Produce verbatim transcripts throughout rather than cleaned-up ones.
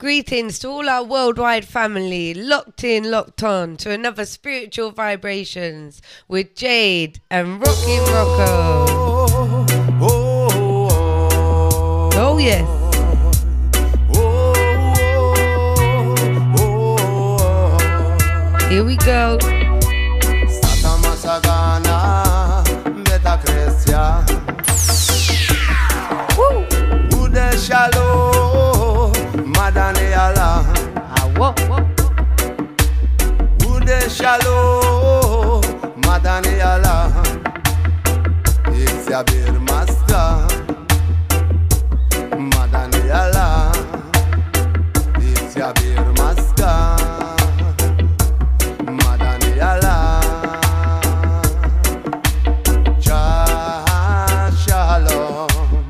Greetings to all our worldwide family, locked in, locked on to another Spiritual Vibrations with Jade and Rockin' Rocco. Oh yes. Here we go. Woo. Shalom, Madane Allah. Ude Shalom, Madane Allah. It's a bir master, Madane Allah. It's a bir master, Madane Allah. Jah Shalom.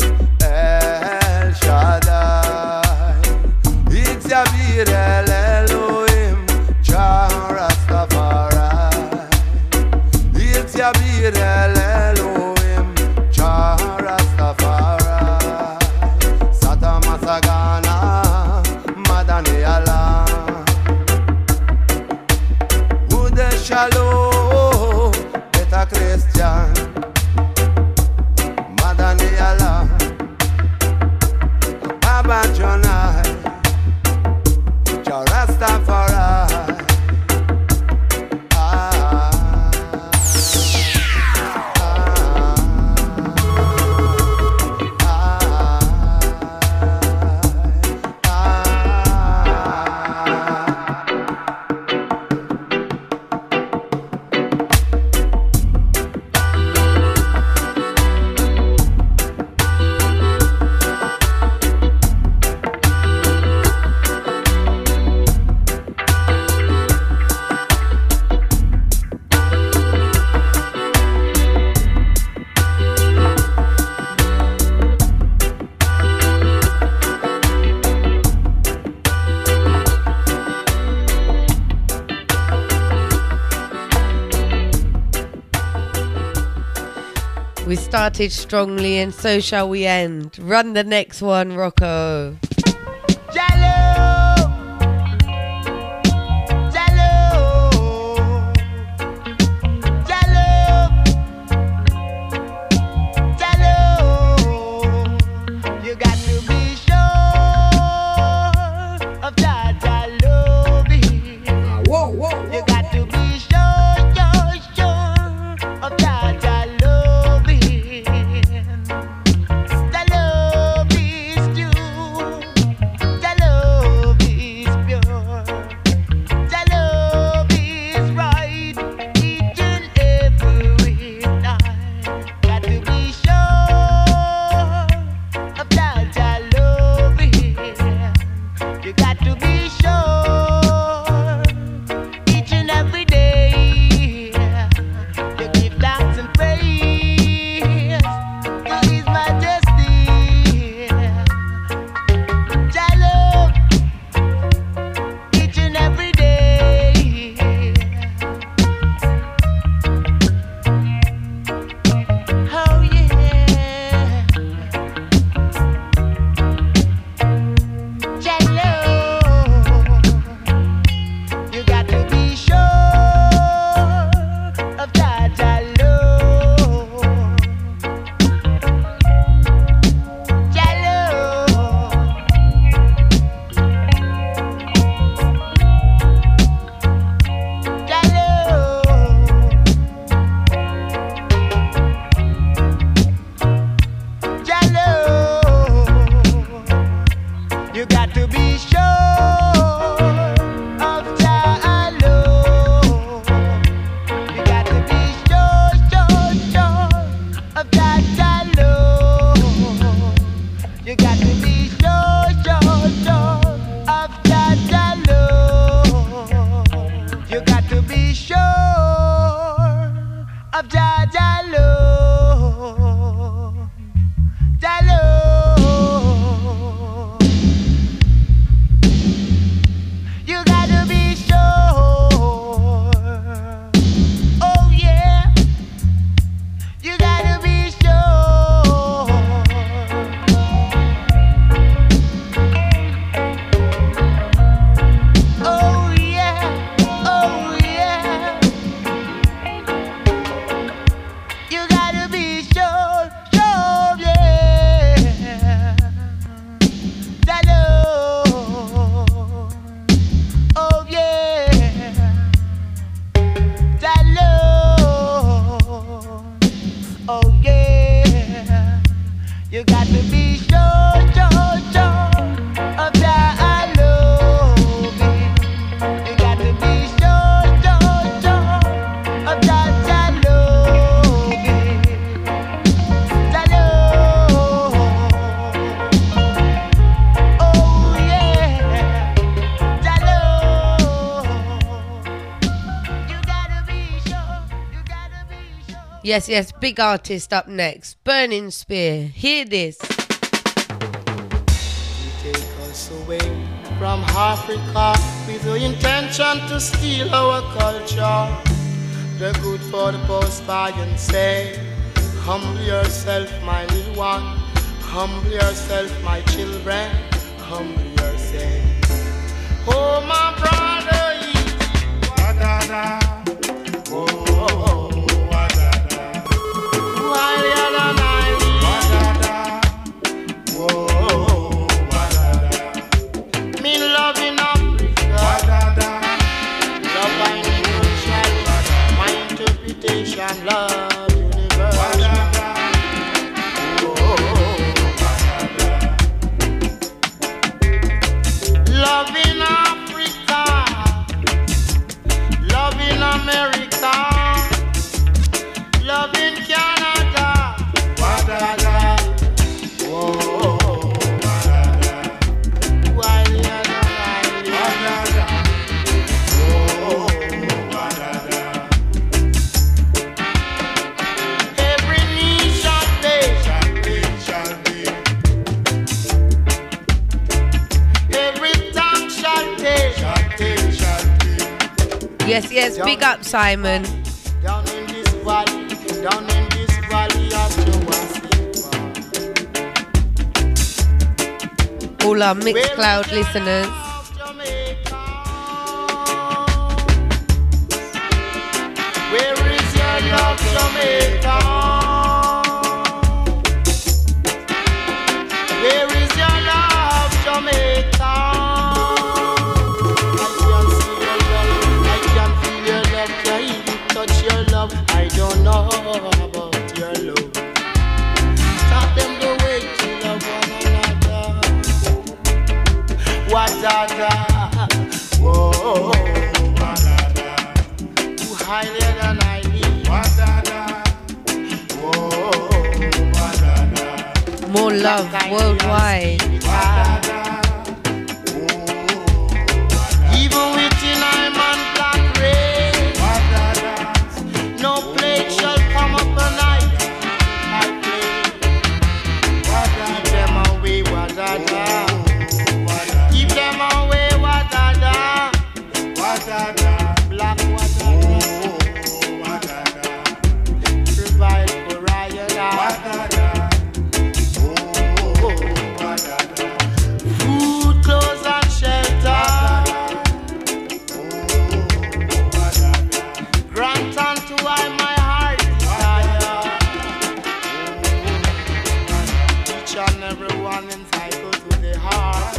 El Elohim, Jah Rastafari. It's Yabir El Elohim, Jah Rastafari. Sata Masagana, Madani Allah. Ude Shalom, Beta Christian, Madani Allah. Baba Jonah. Rastafari. We started strongly and so shall we end. Run the next one, Rocco. Yes, yes, big artist up next. Burning Spear. Hear this. You take us away from Africa with the intention to steal our culture. The good for the post and say, humble yourself, my little one. Humble yourself, my children. Humble yourself. Oh, my brother, wa-da-da. Oh, oh, oh. Love universal. Oh, love in Africa, love in America, love in Canada. Wa-da-da. Oh, wa-da-da. Wa-da-da. Wa-da-da. Oh, wa-da-da. Yes, yes, big up, Simon. Down in this valley, down in this valley of Jamaica. All our Mixcloud listeners. Where is your love, Jamaica? Where is your love, Jamaica? Touch your love, I don't know about your love. Taught them the way to love one another. Wa-da-da, whoa, wa-da-da. You higher than I need. Wa-da-da, whoa, wa-da-da. More love worldwide. Wa-da-da, whoa, even within I'm on black rain. No plague shall come up a night. I play. Keep them away, wa-da-da. Keep them away, wa-da-da. Black wa-da-da. Provide for Ryan. Food, clothes and shelter. Grant unto I my heart desire. Each and every one entitled to the heart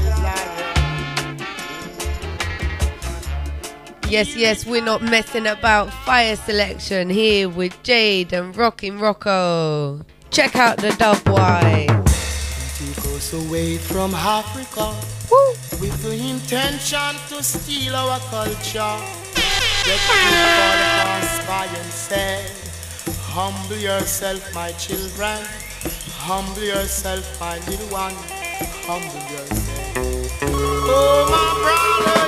desire. Yes, yes, we're not messing about. Fire selection here with Jade and Rockin' Rocco. Check out the dub wide. Take us away from Africa. Woo. With the intention to steal our culture. Get for the spy and say, humble yourself, my children. Humble yourself, my little one. Humble yourself. Oh, my brother,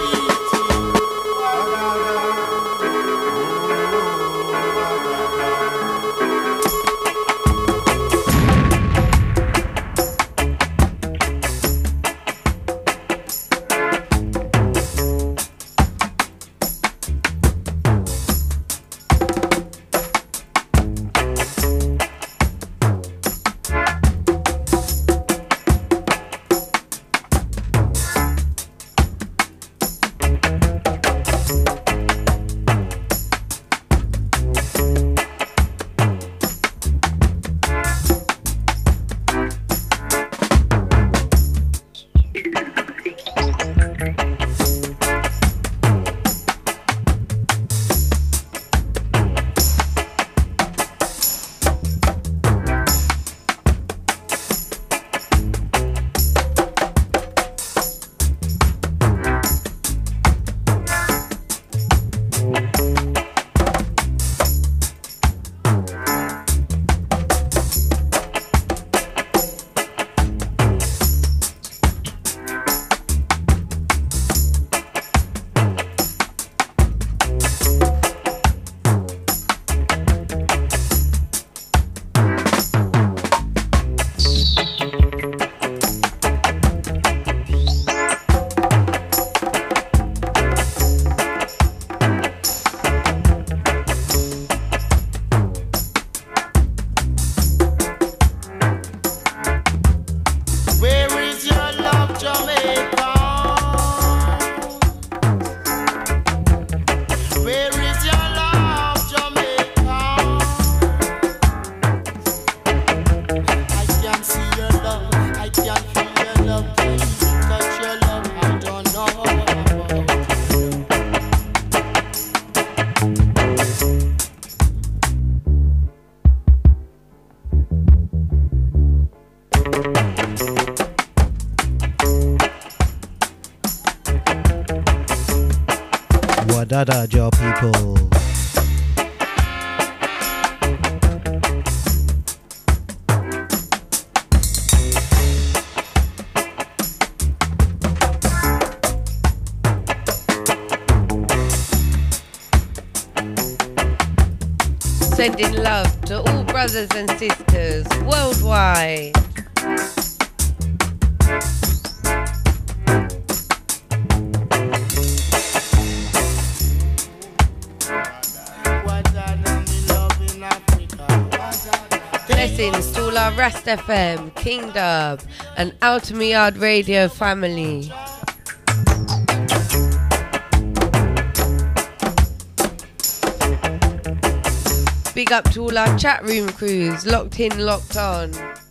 Wadada, Joe people. Sending love to all brothers and sisters worldwide. Blessings to all our Rast F M, King Dub, and Ultimate Yard Radio family. Big up to all our chat room crews, locked in, locked on.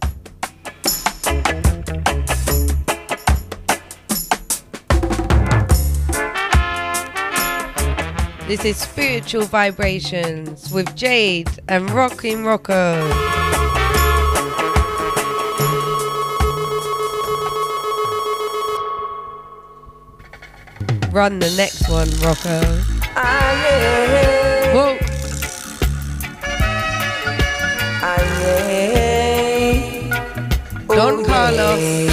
This is Spiritual Vibrations with Jade and Rockin' Rocco. Run the next one, Rocco. Ah, yeah. Whoa. Ah, yeah. Don Oh, Carlos. yeah.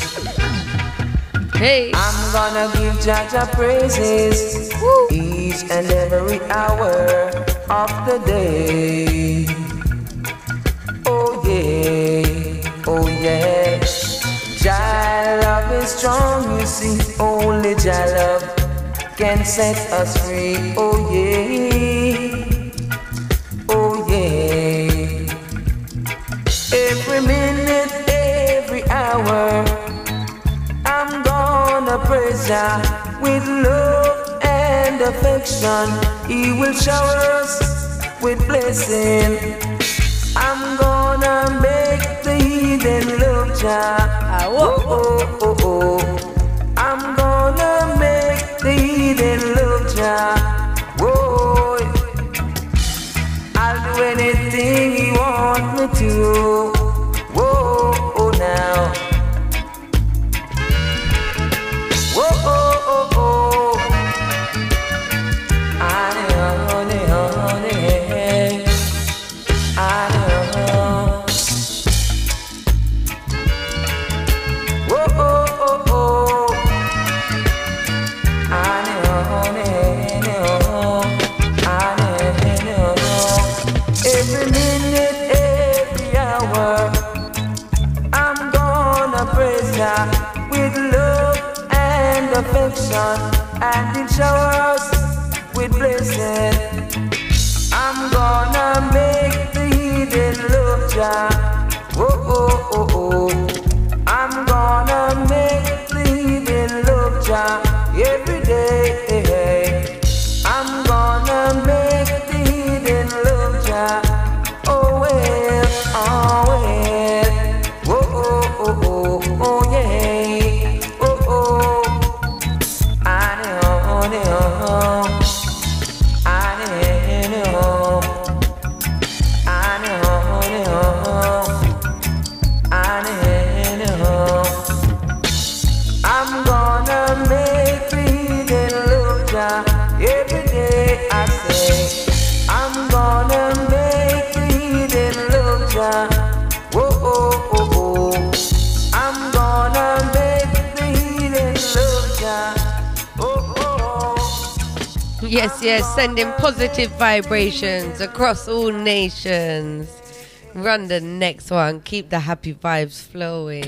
Hey. I'm gonna give Jaja praises Woo. each and every hour of the day. Oh yeah, oh yeah. Jah love is strong, you see. Only Jah love can set us free. Oh yeah, oh yeah. Every minute, every hour, I'm gonna praise Jah with love and affection. He will shower us with blessing. I'm gonna make the heathen love Jah. Oh, oh, oh, oh. I'm gonna make the heathen love Jah. Whoa. I'll do anything he wants me to. Whoa, oh, now. Whoa, oh, oh, oh. Honey, honey, honey. Honey, oh. Whoa, oh, oh, oh. Honey, honey, oh. Honey, oh. Every minute, every hour, I'm gonna praise God with love and affection, and He'll shower us with blessing. I'm gonna make the heathen love Jah. Oh, oh, oh, oh. I'm gonna make the heathen love Jah every day. I'm gonna make the heathen love Jah. Oh, well, oh, well. Oh, oh, oh, oh, oh, yeah. Oh, oh. Honey, honey, oh. Honey, oh. Honey, honey, oh. Honey, oh. I'm gonna make the heathen love Jah every day. I say I'm gonna make the heathen love Jah. Whoa, oh, oh, oh. I'm gonna make the heathen love Jah. Oh, oh, oh. Yes, yes, sending positive vibrations across all nations. Run the next one. Keep the happy vibes flowing.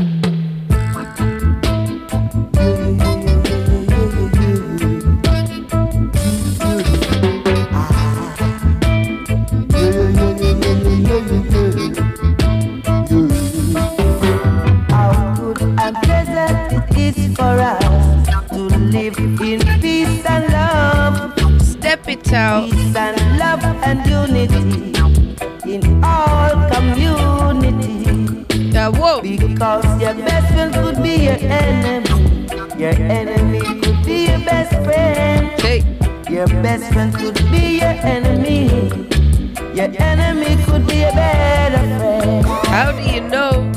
How good and pleasant it is for us to live in peace and love. Step it out. Peace and love and unity in all community. Yeah, whoa. Because your best friend could be your enemy. Your enemy could be your best friend. Hey. Your best friend could be your enemy. Your enemy could be a better friend. How do you know?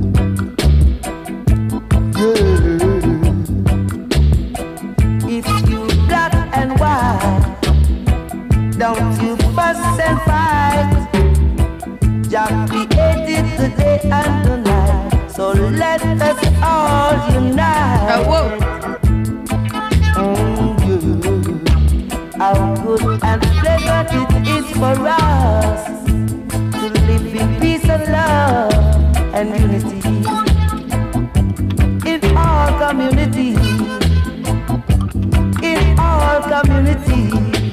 If you for us to live in peace and love and unity in all community, in all community.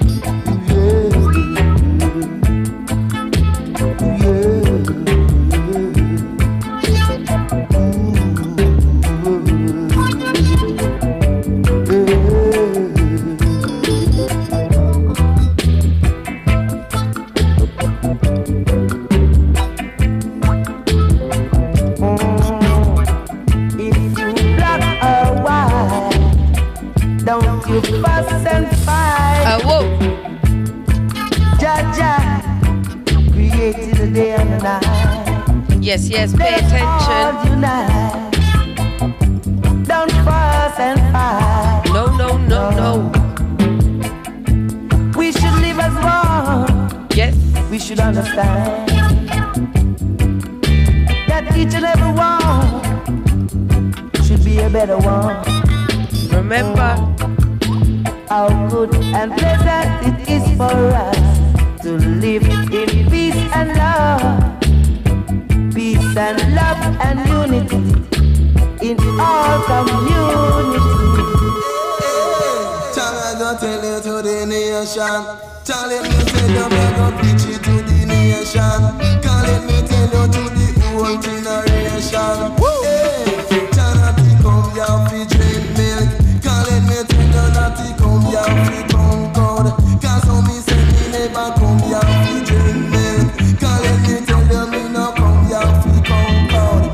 You fuss and fight. Uh, whoa. Jaja created a day and a night. Yes, yes, pay attention. Unite. Don't fuss and fight. No, no, no, no. We should live as one. Yes. We should understand that each and every one should be a better one. Remember how good and pleasant it is for us to live in peace and love, peace and love and unity in all communities. Tell I go tell you to the nation. Tell it me tell you me go preach it to the nation. Call it me tell you to the whole generation. Hey, Tana come here fi drink milk. Call it me tell you that he come here fi concord. Cause how me say me never come here fi drink milk. Call it me tell you me no come here fi concord.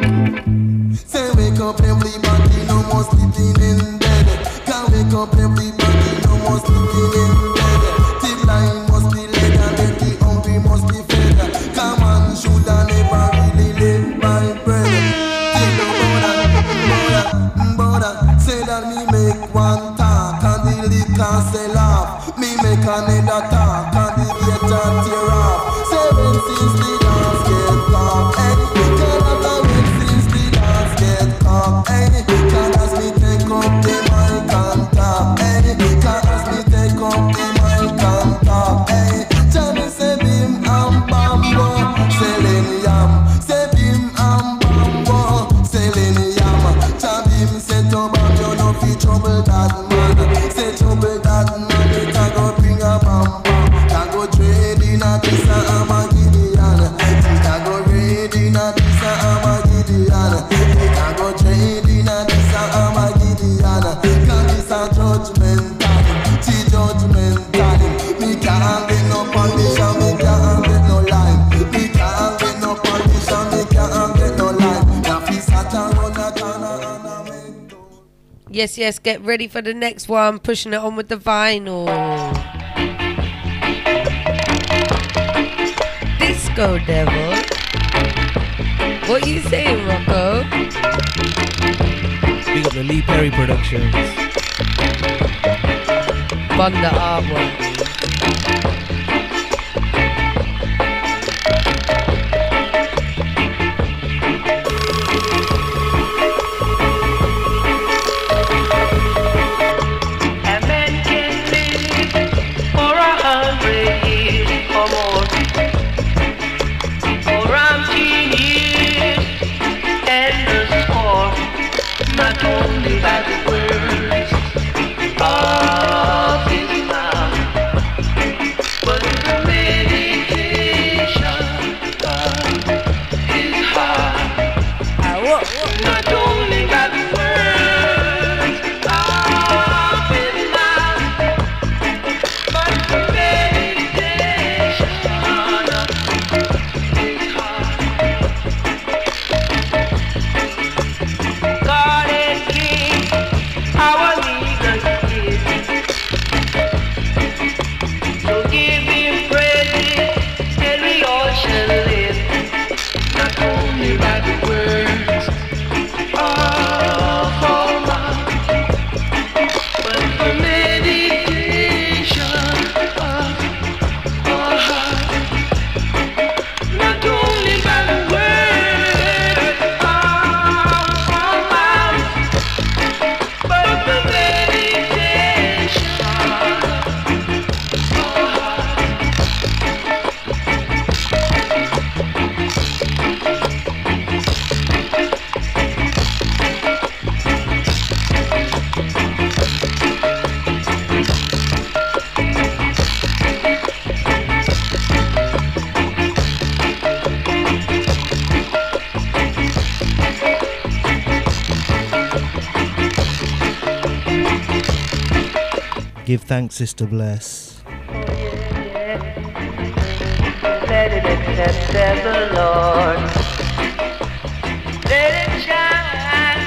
Say wake up everybody, no more sleeping in bed. Can't wake up everybody, no more sleeping in bed. The blind must be led and then the hungry must be fed. Come on, should I never really live by bread. Tell no border, border, border. Say that me make one talk and the liquor sell off. Me make another talk and the gator tear off. Seven since the dance get caught. Hey, Canada wait since the dance get caught. Hey, Canada's me take up the mic and talk. Hey, Canada's me take up the mic and talk. Hey, Johnny say bim and bambo, selling yam. Say bim and bambo, selling yam. Chabim say to bam, you no fit trouble that man. Say trouble that man, it a go bring a bam bam. I go trade in a this a am a Gideon. I go trade in a this a am a Gideon. I go trade in a this a am a Gideon. Cause this a judgment time, see judgment time. Me can't get no condition, me can't get no line. Me can't get no condition, me can't get no line. Now fi sat around a corner and a make go. Yes, yes, get ready for the next one. Pushing it on with the vinyl. Disco Devil. What you saying, Rocco? Big up the Lee Perry Productions. Bunda Arbor. A man can live for a hundred years or more, or umpteen years, and the score, not only by the words of his mouth, Give thanks, Sister Bless. Oh, yeah, yeah. Let it accept the Lord. Let it shine.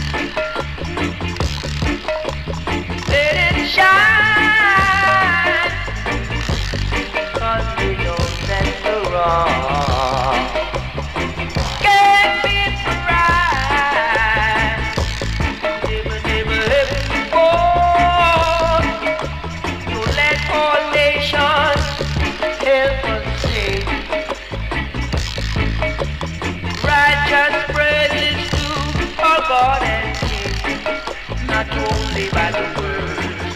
Let it shine. 'Cause we know that's the wrong. Can't be right. Never, never let it go. So let all nations help us sing. Righteous praises to our God and King, not only by the words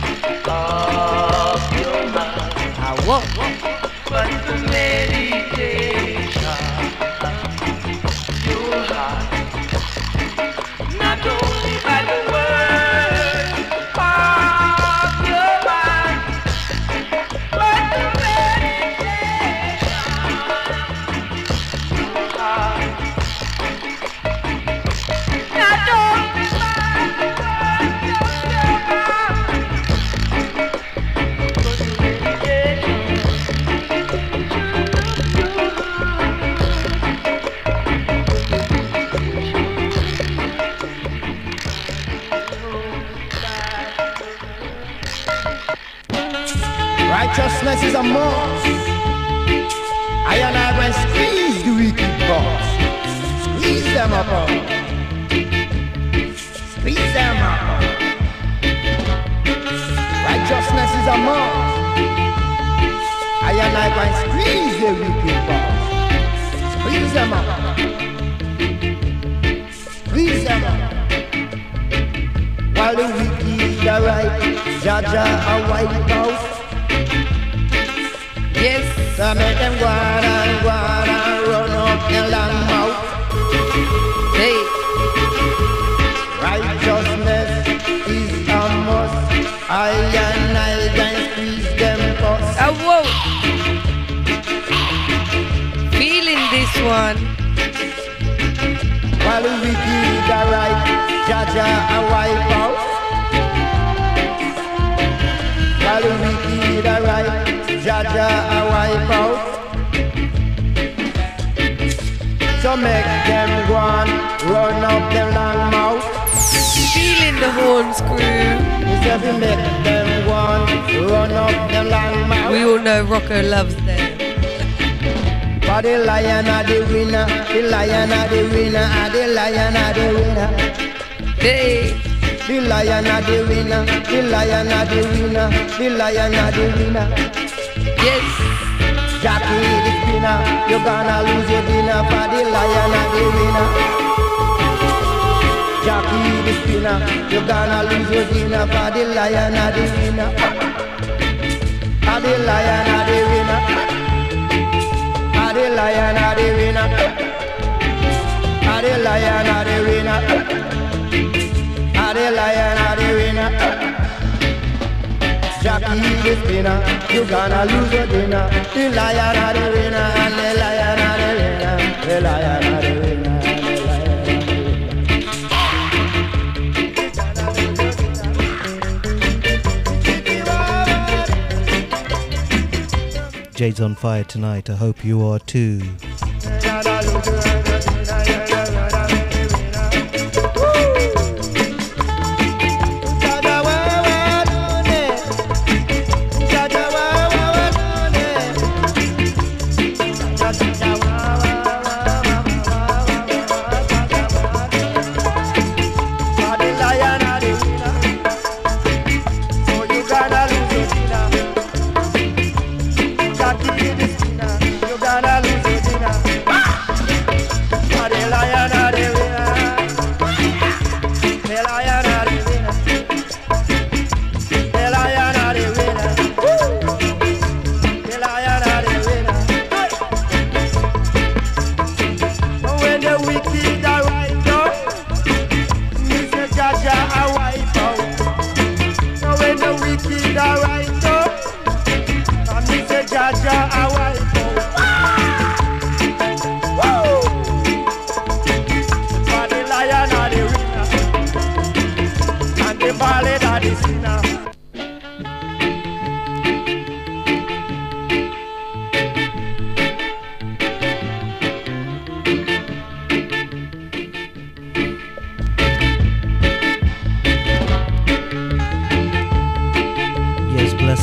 of your mouth, but the meditation of your heart. Not only by the words of your mouth, but the meditation of your heart. Not only by the words of your mouth, but the meditation Righteousness is a must. I and I will squeeze the wicked boss. Squeeze them up. Squeeze them up. Righteousness is a must. I and I will squeeze the wicked boss. Squeeze them up. Squeeze them up. While the wicked are right, Jaja a wipe out. Yes. So make them go on and go on and run up their long mouth. Hey. Righteousness is a must. I and I can squeeze them bust. Oh, whoa. Feeling this one. While the wicked are right, Jaja a wipe out. While the wicked are right, Jaja a wipe out. So make them go on, run up them long mouth. Feeling the horns, crew. If you make them go on, run up them long mouth. We all know Rocco loves them. For the lion are the winner, the lion are the winner, and the lion are the winner. Hey. The lion are the winner, the lion are the winner, the lion are the winner. Yes. Jackie the spinner, you're gonna lose your dinner. For the lion are the winner. Jackie the spinner, you're gonna lose your dinner. For the lion are the winner. For the lion are the winner. For the lion are the winner. For the lion are the winner. For the lion are the winner. Jackie the spinner, you gonna lose your dinner. The lion are the winner, and the lion are the winner. The lion are the winner, and the lion are the winner. Jade's on fire tonight. I hope you are too.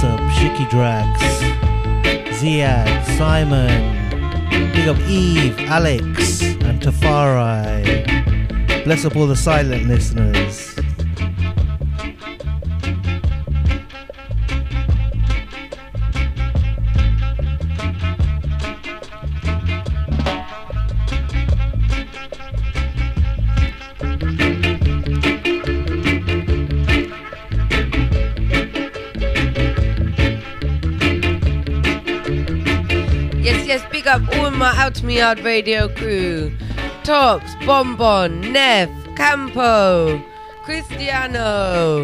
Jessup, Shicky Drags, Ziad, Simon, big up Eve, Alex, and Tafari. Bless up all the silent listeners. Up all my Out to Me Yard radio crew. Tops, Bonbon, Neff, Campo, Cristiano.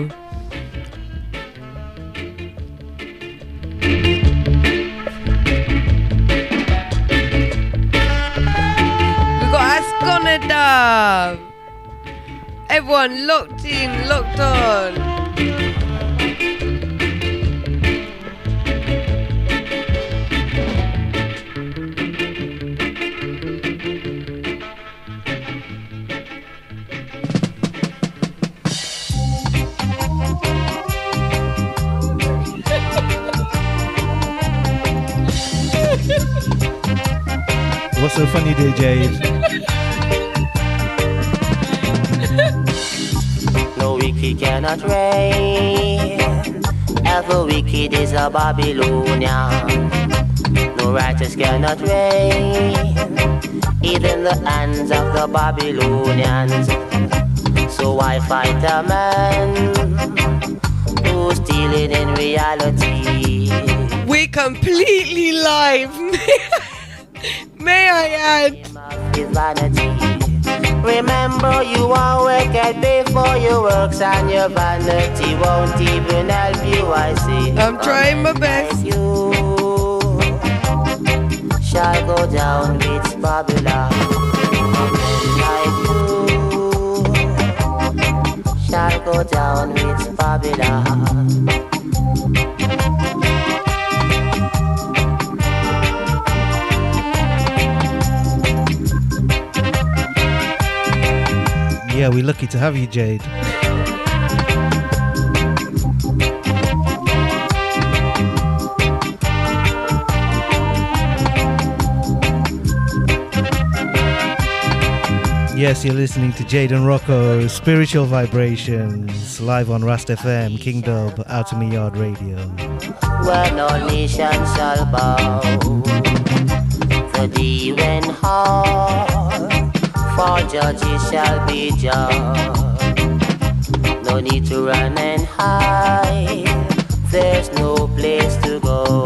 We got Asconada. Everyone locked in, locked on. What's so funny, D J? No wicked cannot reign. Ever wicked is a Babylonian. No righteous cannot reign. Even the hands of the Babylonians. So why fight a man who's stealing in reality? We completely live. May I add? Vanity. Remember, you are wicked before your works, and your vanity won't even help you. I see. I'm trying my best. You shall go down with Babylon. Like you shall go down with Babylon. Yeah, we're lucky to have you, Jade. Yes, you're listening to Jade and Rocco, Spiritual Vibrations, live on Rast F M, King Dub, Out of Me Yard Radio. Where no nation shall bow, for thee when hard, for judges shall be judged. No need to run and hide, there's no place to go.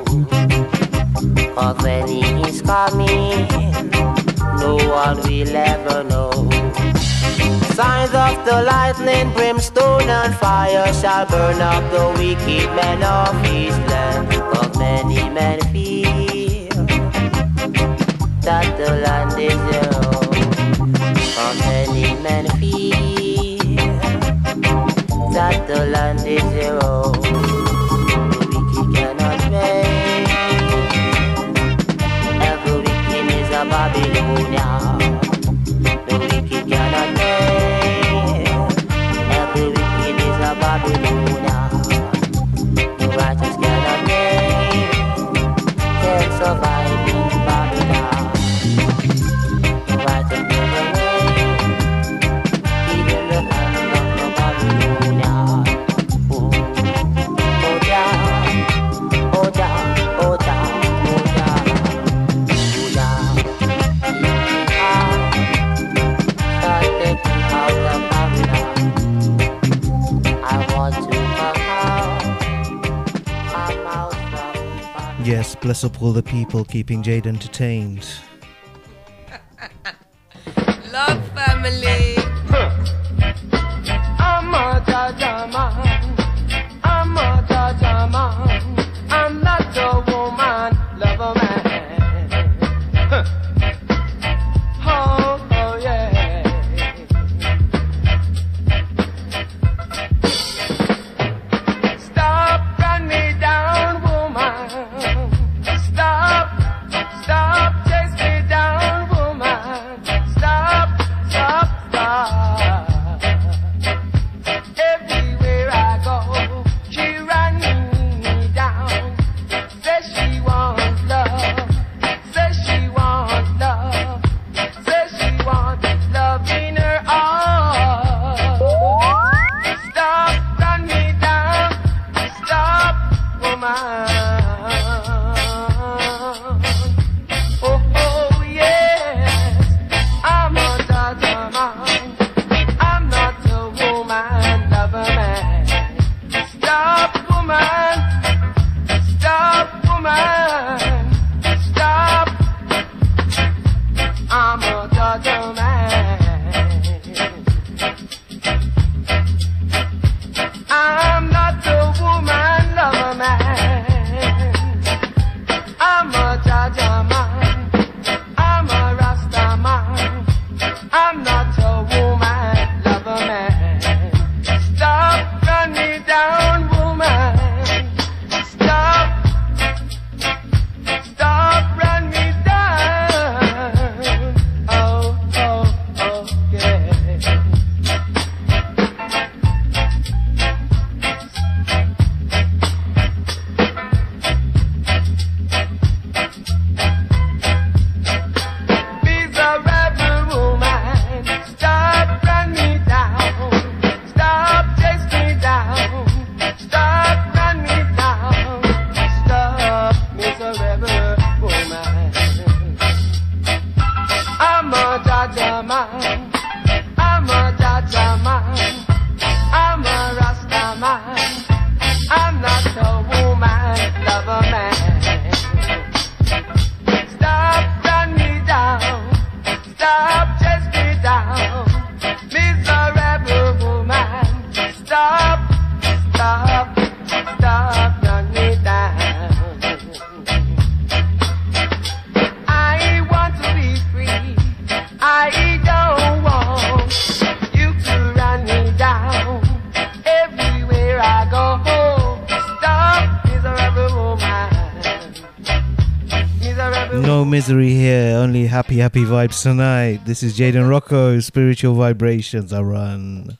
Cause when he is coming, no one will ever know. Signs of the lightning, brimstone and fire shall burn up the wicked men of his land. But many men fear that the land is their own. But many men fear that the land is their own. The wicked cannot reign. Every wicked is a Babylonian. The wicked cannot reign. Every wicked is a Babylonian. The righteous cannot reign. Can survive in Babylon. The righteous never reign. Even the hand of the Babylonian. Oh, oh down, oh down, oh down, oh down, oh down. Yes, bless up all the people keeping Jade entertained. Love family. I'm a Jaja man. I'm a Jaja man. I'm not a woman, love a man. Oh, oh yeah. Stop, run me down, woman. Stop, stop, chase me down, woman. Stop, stop, stop. down, woman. Stop. Stop, run me down. Oh, oh, oh, yeah. Miserable woman, stop, run me down. Stop, chase me down. Stop, run me down. Stop, miserable woman. I'm a Jaja man. I'm a Jaja man. I'm a Rasta man. I'm not a woman lover man. Stop, run me down. Stop, chase me down. Miserable woman. Stop, stop, stop, run me down. I want to be free. I don't want you to run me down. Everywhere I go, stop, miserable woman. Miserable No misery here, only happy, happy vibes tonight. This is Jaden Rocco, Spiritual Vibrations. I run.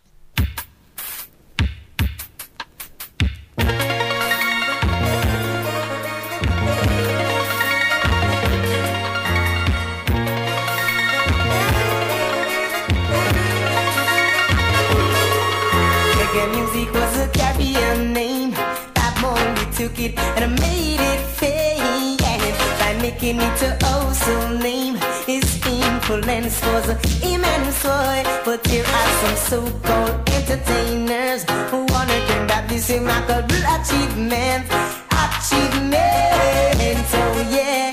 Reggae music was a Caribbean name. Bob Marley took it and made it famous by making it a household name. His influence was immense, boy. But there are some so-called entertainers who wanna turn back this remarkable achievement. Achievement, oh yeah,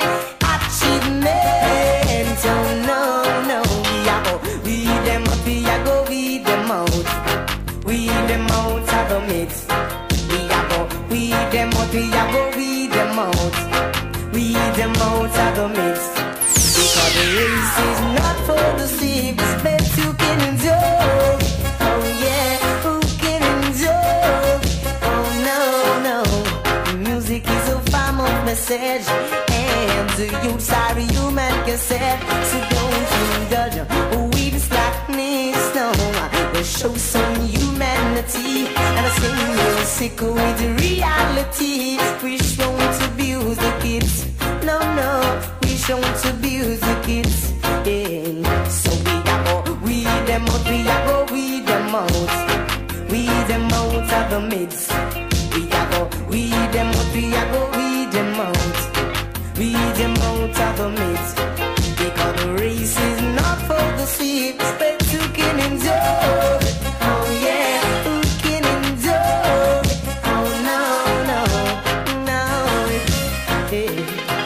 achievement, oh no, no. We a go weed them up, we a go weed them out. Weed them out of the mix. We a go weed them out, we a go weed them out. Weed them out of the mix. Because the race is not for the sick, but you can enjoy. Oh yeah, who can enjoy? Oh no, no. Music is a form of message, and the youths are human cassette. So don't indulge with slackness, no. We'll show some humanity and sing music with reality. We won't abuse the kids, no, no. We won't abuse the kids, yeah. So we a go weed them out, we a go weed them out. Weed them out of the midst. We a go weed them out, we a go weed them out. Weed them out of the midst. Because the race is not for the sick, but you can enjoy. Oh yeah, who can enjoy? Oh no, no, no, yeah.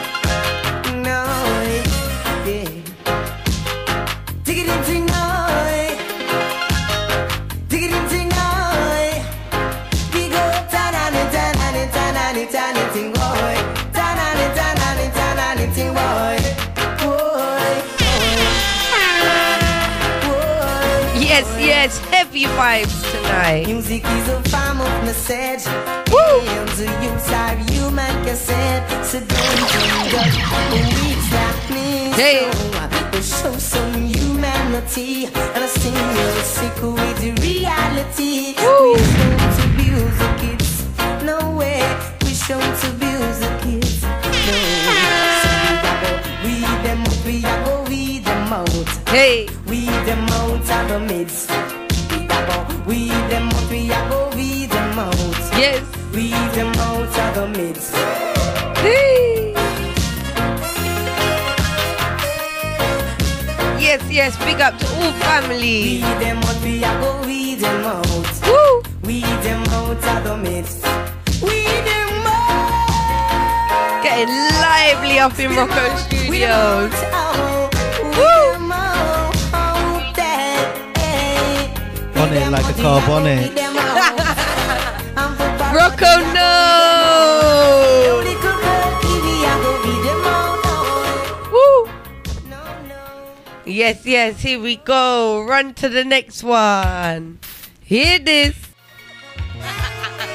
No, yeah. Dig it into night. Dig it into night. We go ta-na-ni, ta-na-ni, ta-na-ni, ta-na-ni, boy. Ta-na-ni, ta-na-ni, ta-na-ni, boy. Boy, boy. Yes, yes, heavy vibes tonight. Music is a form of message. Woo! And the youths are human cassette. So don't indulge with slackness. Hey. No, but show some humanity and sing music with reality. Woo! We don't abuse the kids. No way. We don't abuse the kids. No. So we a go weed them up. We a go weed them out. Hey, Weed them out of the midst. We a go weed them up, we a go weed them out. yes. Weed them out of the midst. Hey. Yes, yes, big up to all family. Weed them out, we a go weed them out. Woo! Weed them out of the midst. Weed them out. Getting lively up in Rocco Weed them out, Studios. oh. Woo! Weed them out, out there, hey. On Weed it them like out, a we car a go bonnet. weed them out. I'm for Rocco, no! Little girl, we a go weed them out, oh. Woo! No, no. Yes, yes, here we go. Run to the next one. Hear this.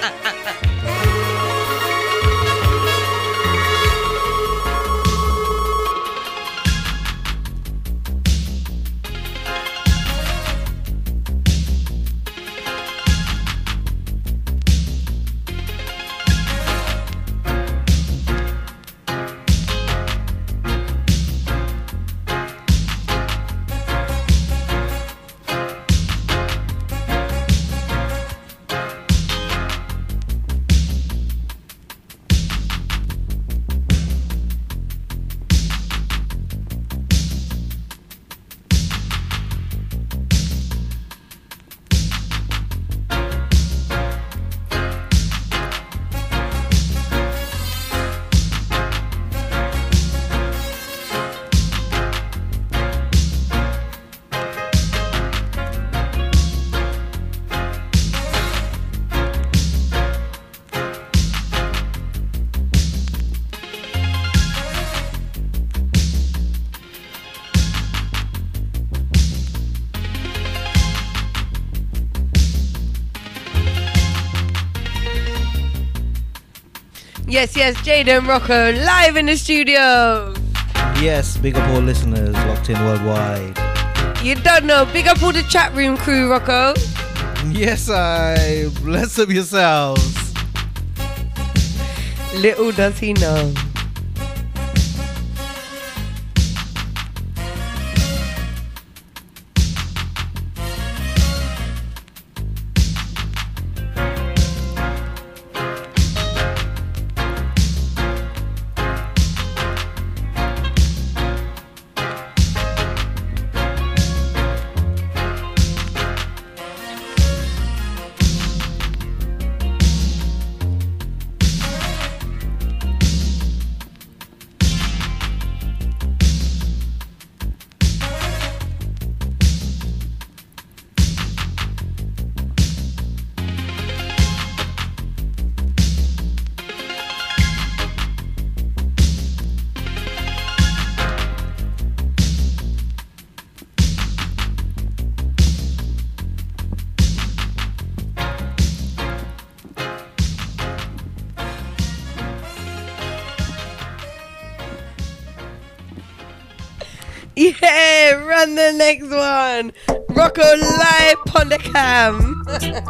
Yes, yes, Jaden Rocco live in the studio. Yes, big up all listeners locked in worldwide. You don't know, big up all the chat room crew, Rocco. Yes, I bless up yourselves. Little does he know. Yeah, run the next one. Rocco live on the cam.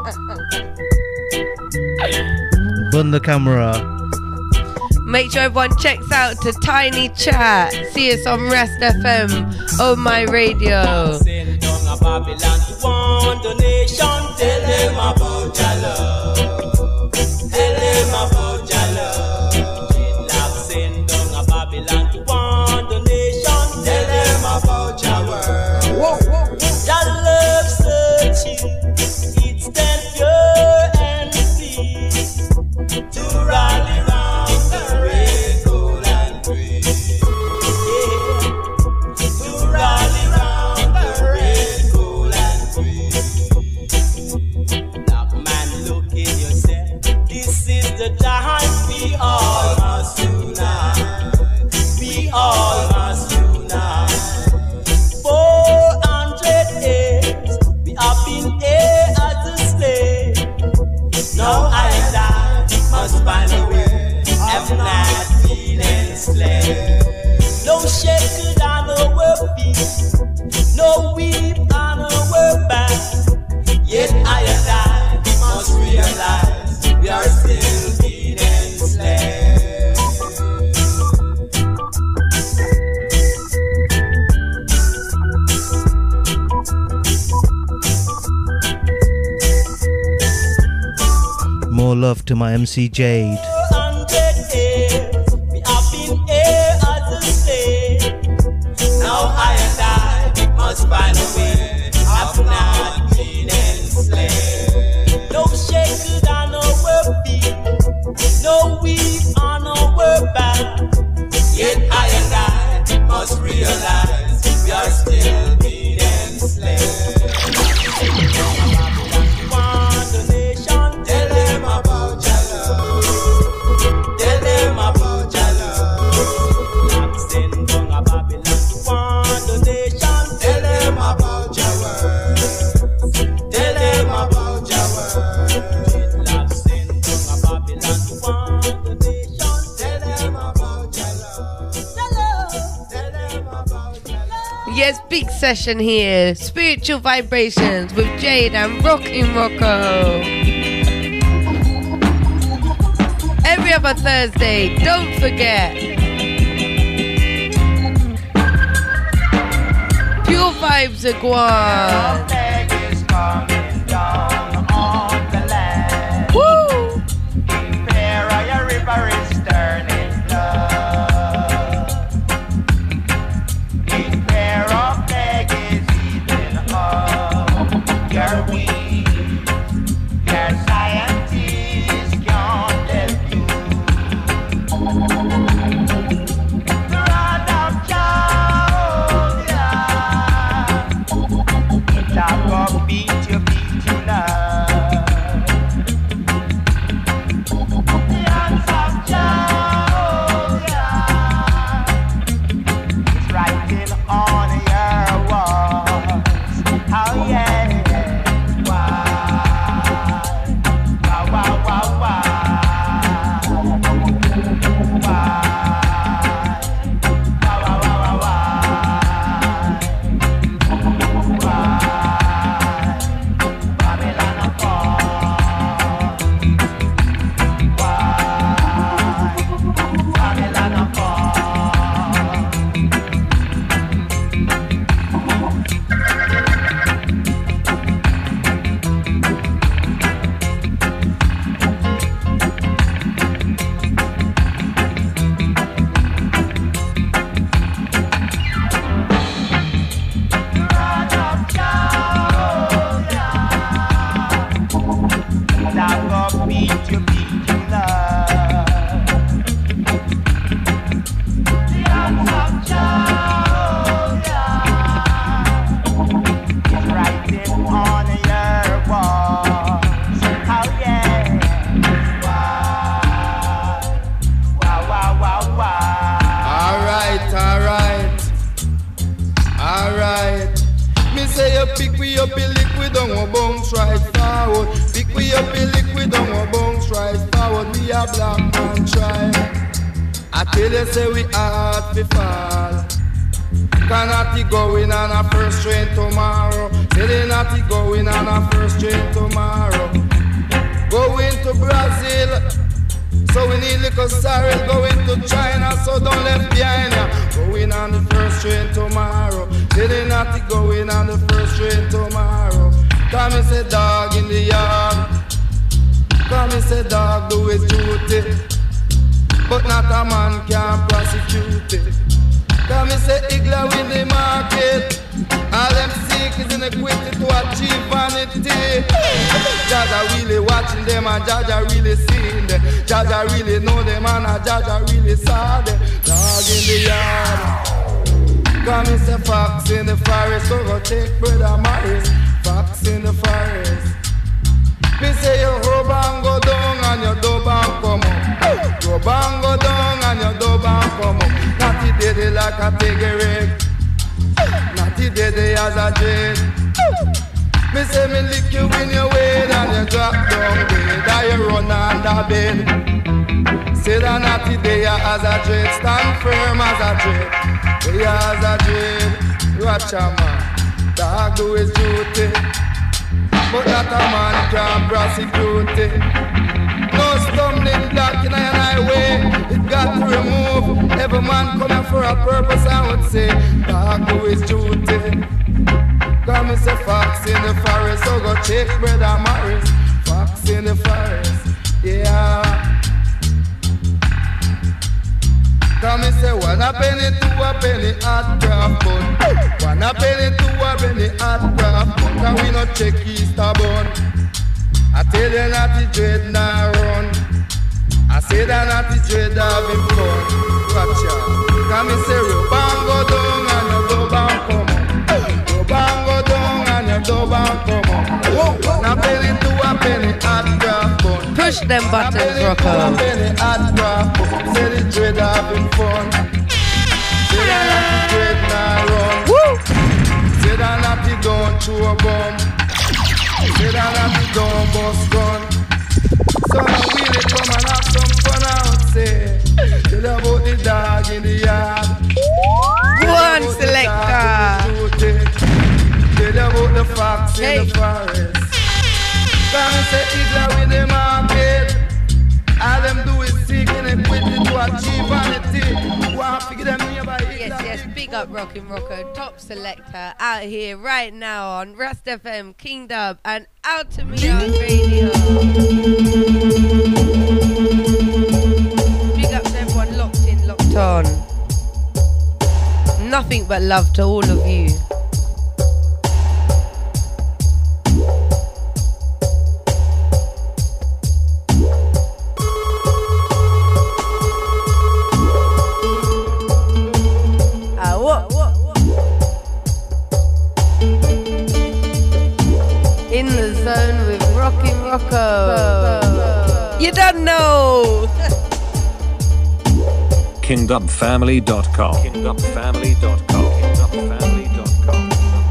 Burn the camera. Make sure everyone checks out to Tiny Chat. See us on Rest F M. Oh my radio. Send down a Babylon to one donation. Tell them about your love. Tell them about your love. Dreadlock send down a Babylon to one donation. Tell them about your word. Whoa, whoa. Your love searching. It's then pure and free. To rally round the red, gold and green. Yeah. To rally round the red, gold and green. Black man, look in yourself. This is the time we all must unite. We all must unite. Four hundred years we have been here as a slave. Now I and I must find a way. Have not been enslaved. No shackles on our feet, no whip on our back. Yet I and I must realize we are still being enslaved. More love to my M C Jade. Hundred years we have been here as a slave. Now I and I must find a way. Have not been enslaved. No shackles on our feet, no whip on our back. Yet I and I must realize we are still being enslaved. One donation, tell them about your love. Tell them about your love. Black send down a Babylon to one donation. Tell them about Yes, big session here. Spiritual vibrations with Jade and Rockin' Rocco. Every other Thursday, don't forget. Pure vibes are gone. Woo! Your river is turning blood. In fear of plague is eating up your weed. Your scientists can't help you. The rod of Jehovah, it will beat you, beat you now. Push them buttons, Rocco. Woo! Say that not the gun to a bomb. Say that not the gun bust gun. So now really come and have some fun out. Say, tell about the dog in the yard. Go on, selector. Big up Rockin' Rocco, top selector, out here right now on Rust F M, King Dub, and Out to Me on radio. Big up to everyone locked in, locked on. Nothing but love to all of you. In the zone with Rockin' Rocco. You don't know. king dub family dot com. king dub family dot com. king dub family dot com.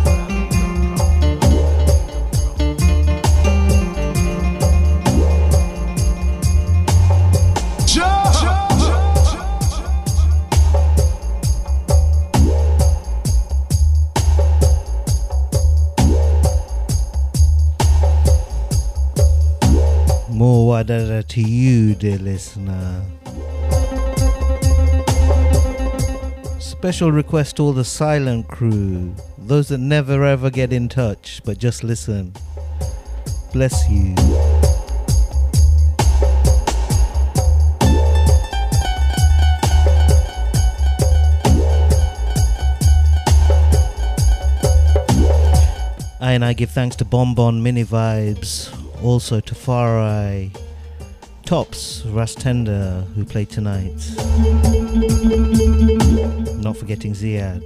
More wadada to you, dear listener. Special request to all the silent crew, those that never ever get in touch but just listen. Bless you. I and I give thanks to Bonbon Mini Vibes, also to Farai, Tops, Rastenda, who played tonight. Not forgetting Ziad.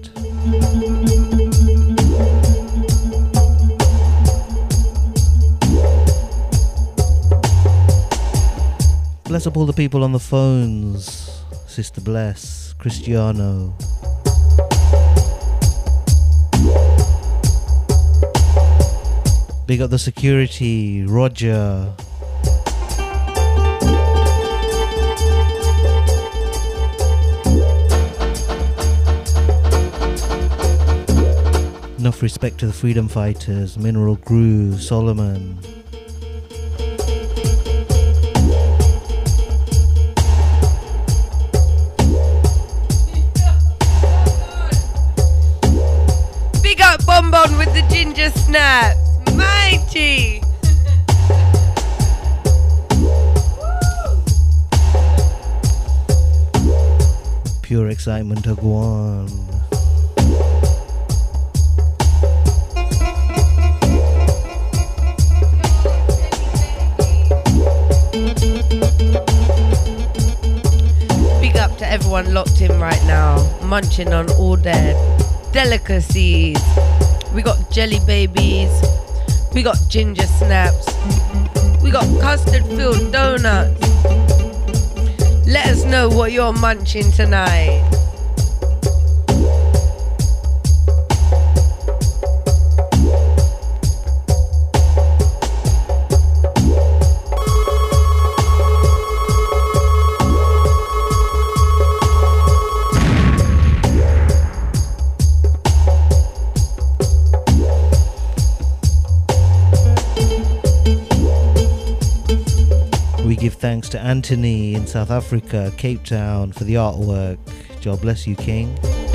Bless up all the people on the phones. Sister Bless, Cristiano. Big up the security, Roger. Enough respect to the freedom fighters, Mineral Groove, Solomon. Big up Bonbon with the ginger snaps. Mighty. Pure excitement to go on. Big up to everyone locked in right now, munching on all their delicacies. We got jelly babies, we got ginger snaps, we got custard filled donuts. Let us know what you're munching tonight. Give thanks to Anthony in South Africa, Cape Town, for the artwork. God bless you, King.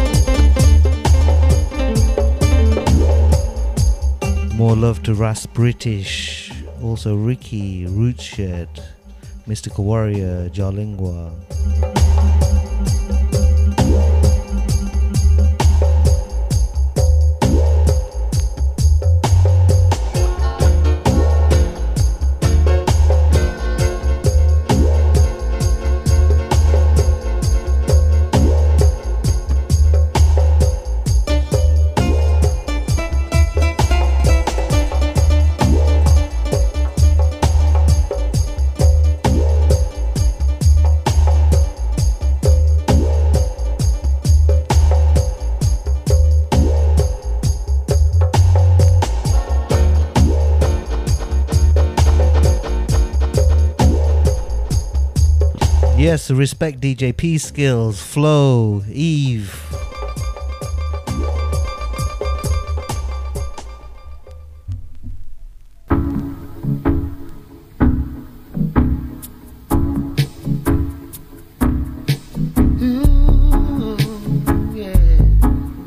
More love to Ras British, also Ricky, Rootshed, Mystical Warrior, Jalingua. Yes, respect D J P skills, Flow, Eve. Mm, yeah.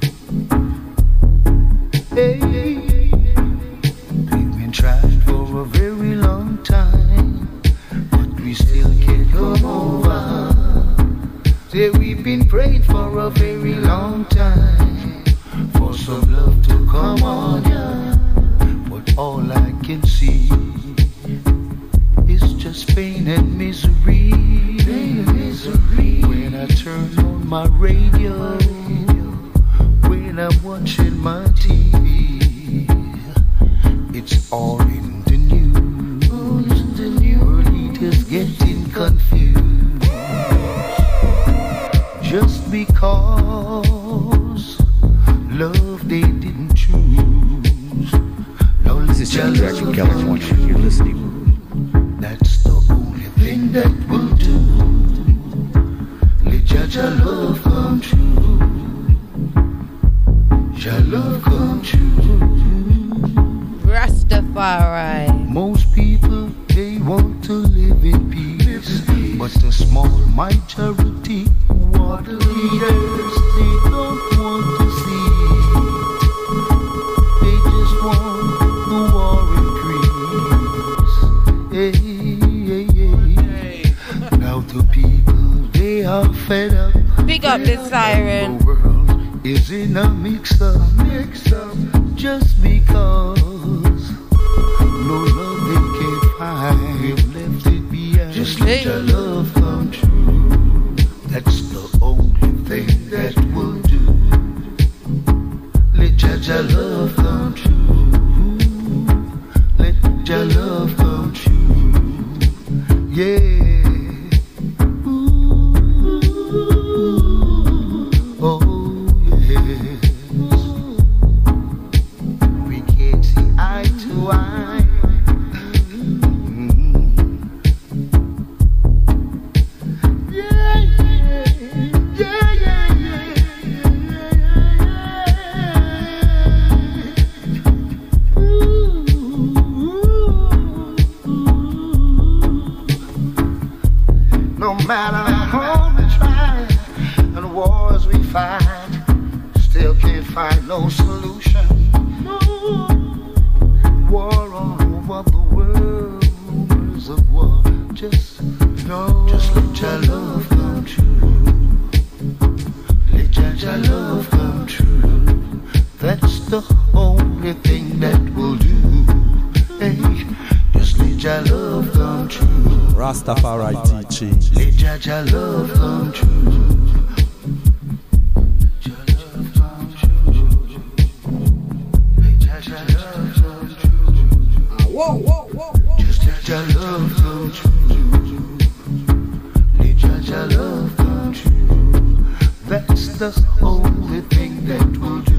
Say we've been praying for a very long time for some love to come on ya, but all I can see is just pain and misery. Pain and misery. When I turn on my radio, when I'm watching my T V, it's all in the news. All in the news. World leaders getting confused just because love they didn't choose. Now This is Jack Jack from California. You're listening. That's the only thing that will do. Let Jah Jah love come true. Jah love come true. Rastafari. Most people, they want to live in peace, but the small majority want the leaders they don't want to see. They just want the war and peace. Hey, hey, hey. Now the people, they are fed up. Big up the siren. The world is in a mix-up, mix-up, just because no love they can find. We've left it behind. Just let your love come true. That's the only thing that will do. Let Jah Jah love come true. Let Jah love come true. Yeah. No matter how we try and wars we fight, still can't find no solution. No. War all over the world, rumors of war. Just no. Just let your love come true. Let your, your love come true. That's the only thing that will do. Hey, just let your love come true. Rastafari teaching. Let Jah Jah love come true. Jah love come true. Let Jah Jah love come true. Whoa, whoa, whoa, whoa. Just let Jah love come true. Let Jah Jah love come true. That's the only thing that will do.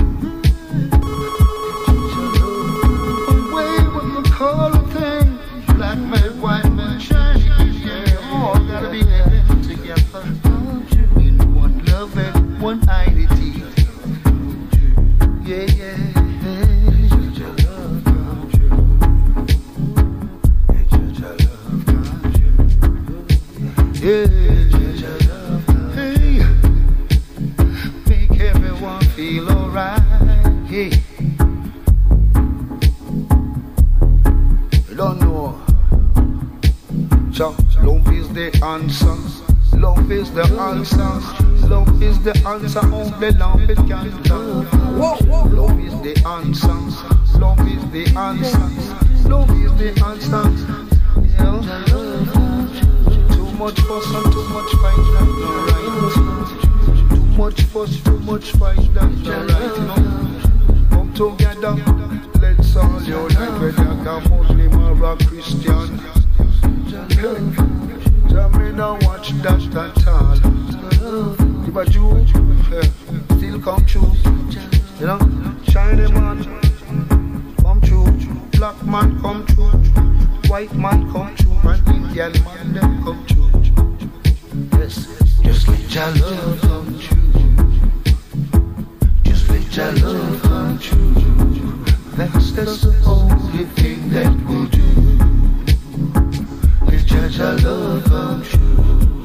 Away with the color thing. Black man, white man, shiny, yeah, all gotta be living together in one love and one identity. Yeah, yeah, yeah. Let your love come true. Let your love come true. Yeah, let your love come true. Hey, make everyone feel alright. Hey, you don't know. So, love is the answer. Love is the answer. Love is the answer. Only love it can come. Love is the answer. Love is the answer. Love is the answer. You know? Too much fuss and too much fight, that's not right. Too much fuss, too much fight, that's not right. No. Come together. Let's all unite, whether you're Muslim or a Christian. Tell me now watch that at all. If a Jew still come true, you know, Chinese man come true, black man come true, white man come true, and Indian man them come true. Yes, just let your love come true. Just let your love come true. That's the only thing that will do. Let your love come true.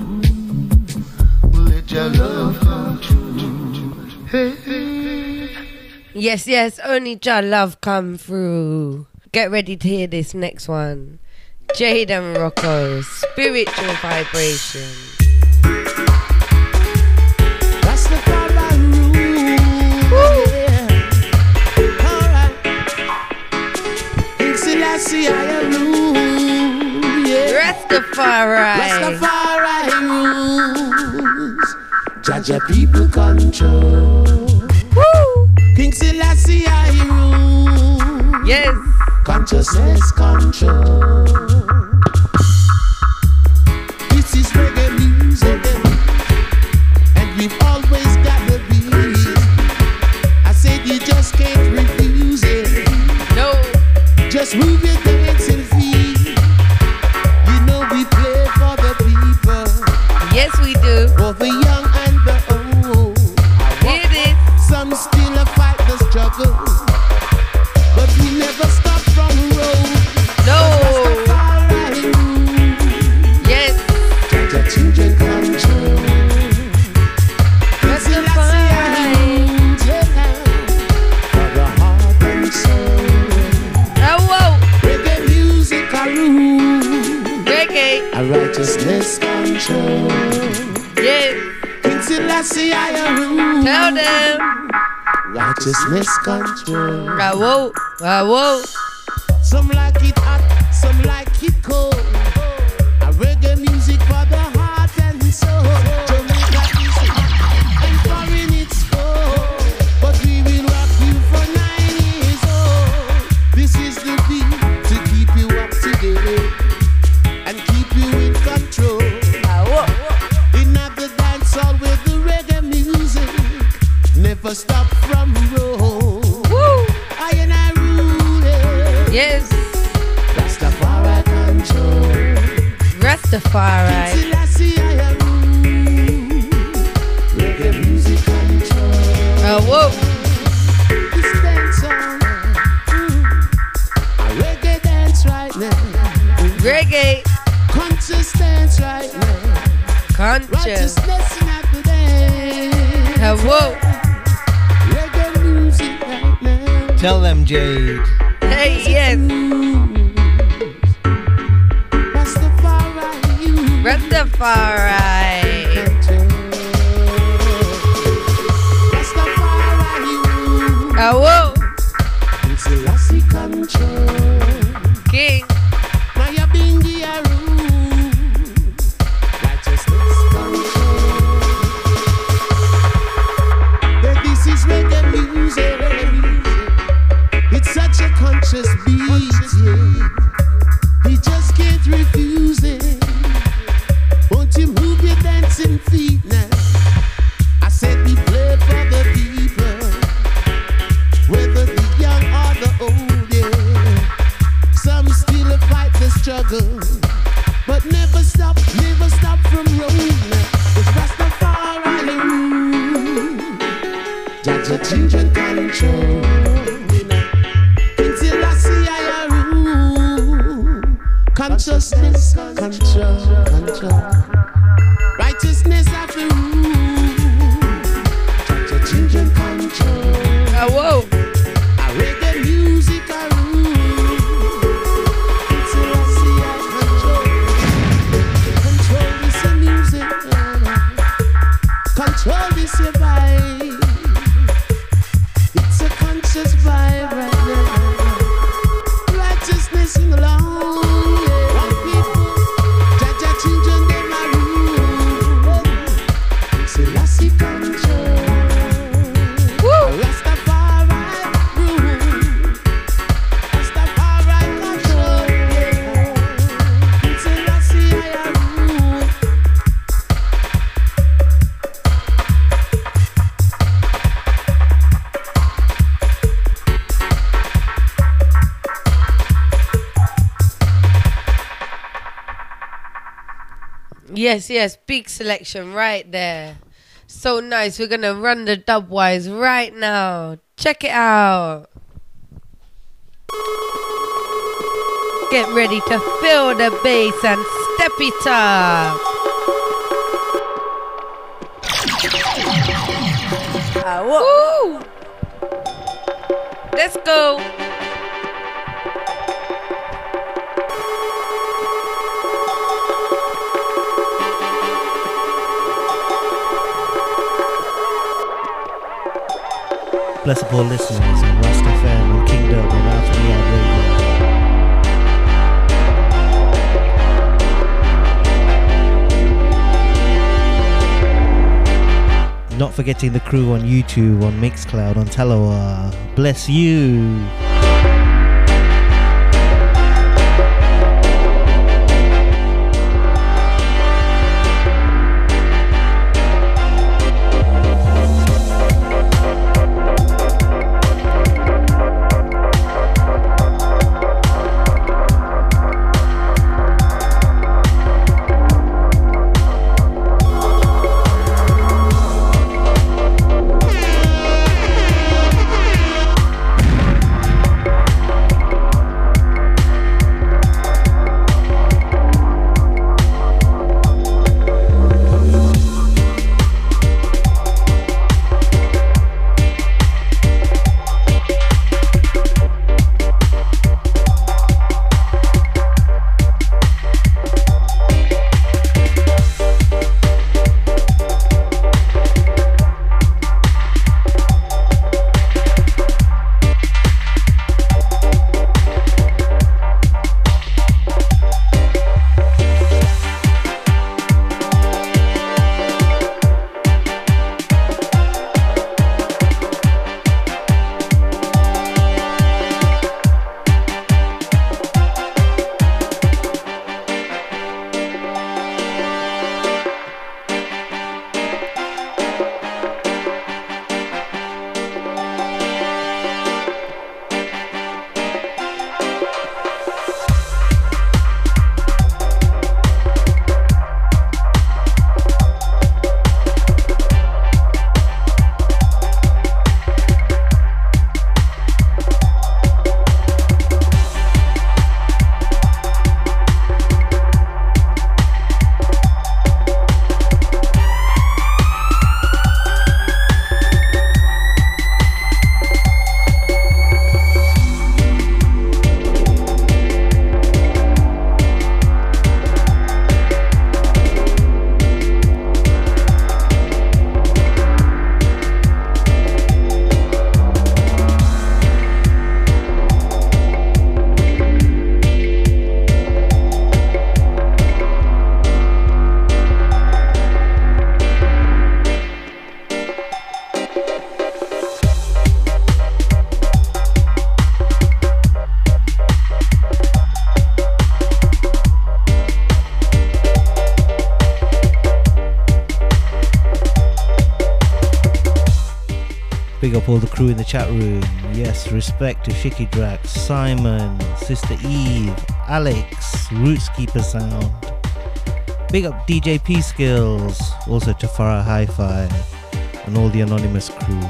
Let your love come true. Hey, hey. Yes, yes, only Jah love come through. Get ready to hear this next one. Jade and Rocco, Spiritual Vibration. Selassie I rule, yeah. Rastafari. Rastafari rules. Jaja people control. Woo! King Selassie I rule. Yes. Consciousness control. This is reggae music, and we've always got the beat. I said you just can't refuse it. No. Just move your dancing feet. You know we play for the people. Yes, we do. For the young and the old. Hear this. Some still a fight the struggle, but we never stop from road. No. Yes. The children control. Rastafari. For the heart and soul. Oh, whoa. Reggae music a rule. Reggae. A righteousness control. Yes. King Selassie I a rule. Tell them. Righteousness control. Ah, whoa. Ah, whoa. Some like it hot, some like it cold. A reggae music for the heart and soul. Jamaica is hot and foreign it's cold, but we will rock you for nine years old. This is the beat to keep you up to date and keep you in control. In the dance hall with the reggae music, never stop from roll. Woo! I and I rule it. Yes. Rastafari control. Rastafari. Selassie I rule. Reggae music control. Oh, whoa. This dance song. A reggae dance right now. Reggae. Conscious dance right now. Conscious. Righteousness in the dance. Oh, whoa. Reggae music right now. Tell them, Jade. Hey, yes. Rastafari you. Rastafari. Rastafari you. Oh, whoa. Selassie control. King. Maya Bingi a rule. Righteousness control. Yeah, this is reggae music. It's such a conscious beat, yeah. He just can't refuse it. Won't you move your dancing feet now? I said we play for the people, whether the young or the old, yeah. Some still fight the struggle, but never stop, never stop from rolling. It's Rastafari rule. Judge your children control. Consciousness, control, control. Righteousness of the rule. Touch your children control. Oh, whoa. A reggae music a rule. It's a Selassie I control. Control this your music. Control this your vibe. It's a conscious vibe right now. Righteousness in the long. Yes, yes, big selection right there. So nice. We're gonna run the dubwise right now. Check it out. Get ready to feel the bass and step it up. Ah, woo! Let's go. Bless up all listeners on Rasta F M and Kingdom and After the Ad Radio. Not forgetting the crew on YouTube, on Mixcloud, on Talawa. Bless you. Big up all the crew in the chat room. Yes, respect to Shiki Drax, Simon, Sister Eve, Alex, Roots Keeper Sound. Big up D J P Skills, also Tafara Hi-Fi, and all the anonymous crew.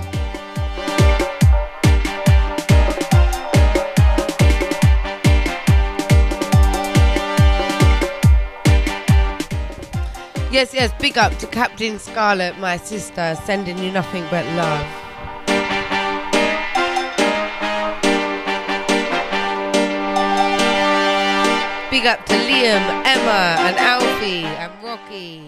Yes, yes, big up to Captain Scarlet, my sister, sending you nothing but love. Big up to Liam, Emma, and Alfie, and Rocky.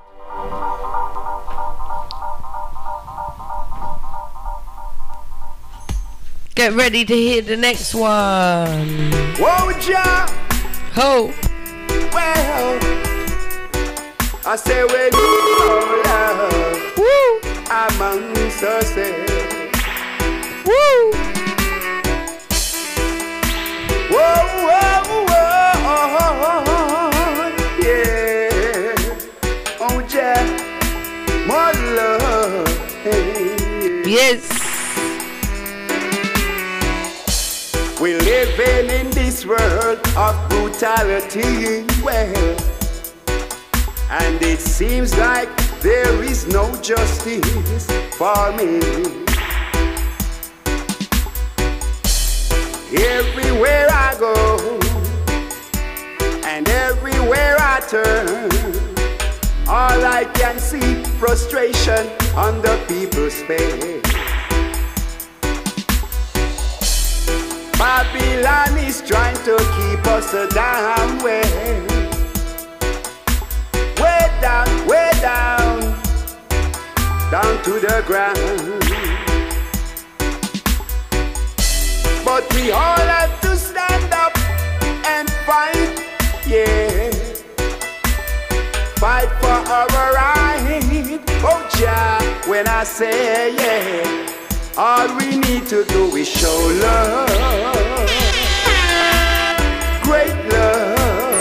Get ready to hear the next one. Whoa, ja. Ho. Well, I say when you love, woo, amongst ourselves, woo, whoa, whoa, whoa, yeah, oh yeah, more love, hey. Yes. We're living in this world of brutality, well, and it seems like there is no justice for me. Everywhere I go and everywhere I turn, all I can see frustration on the people's face. Babylon is trying to keep us down, way, way down, way down, down to the ground. But we all have to stand up and fight, yeah, fight for our right, oh Jah. when I say yeah, all we need to do is show love, great love,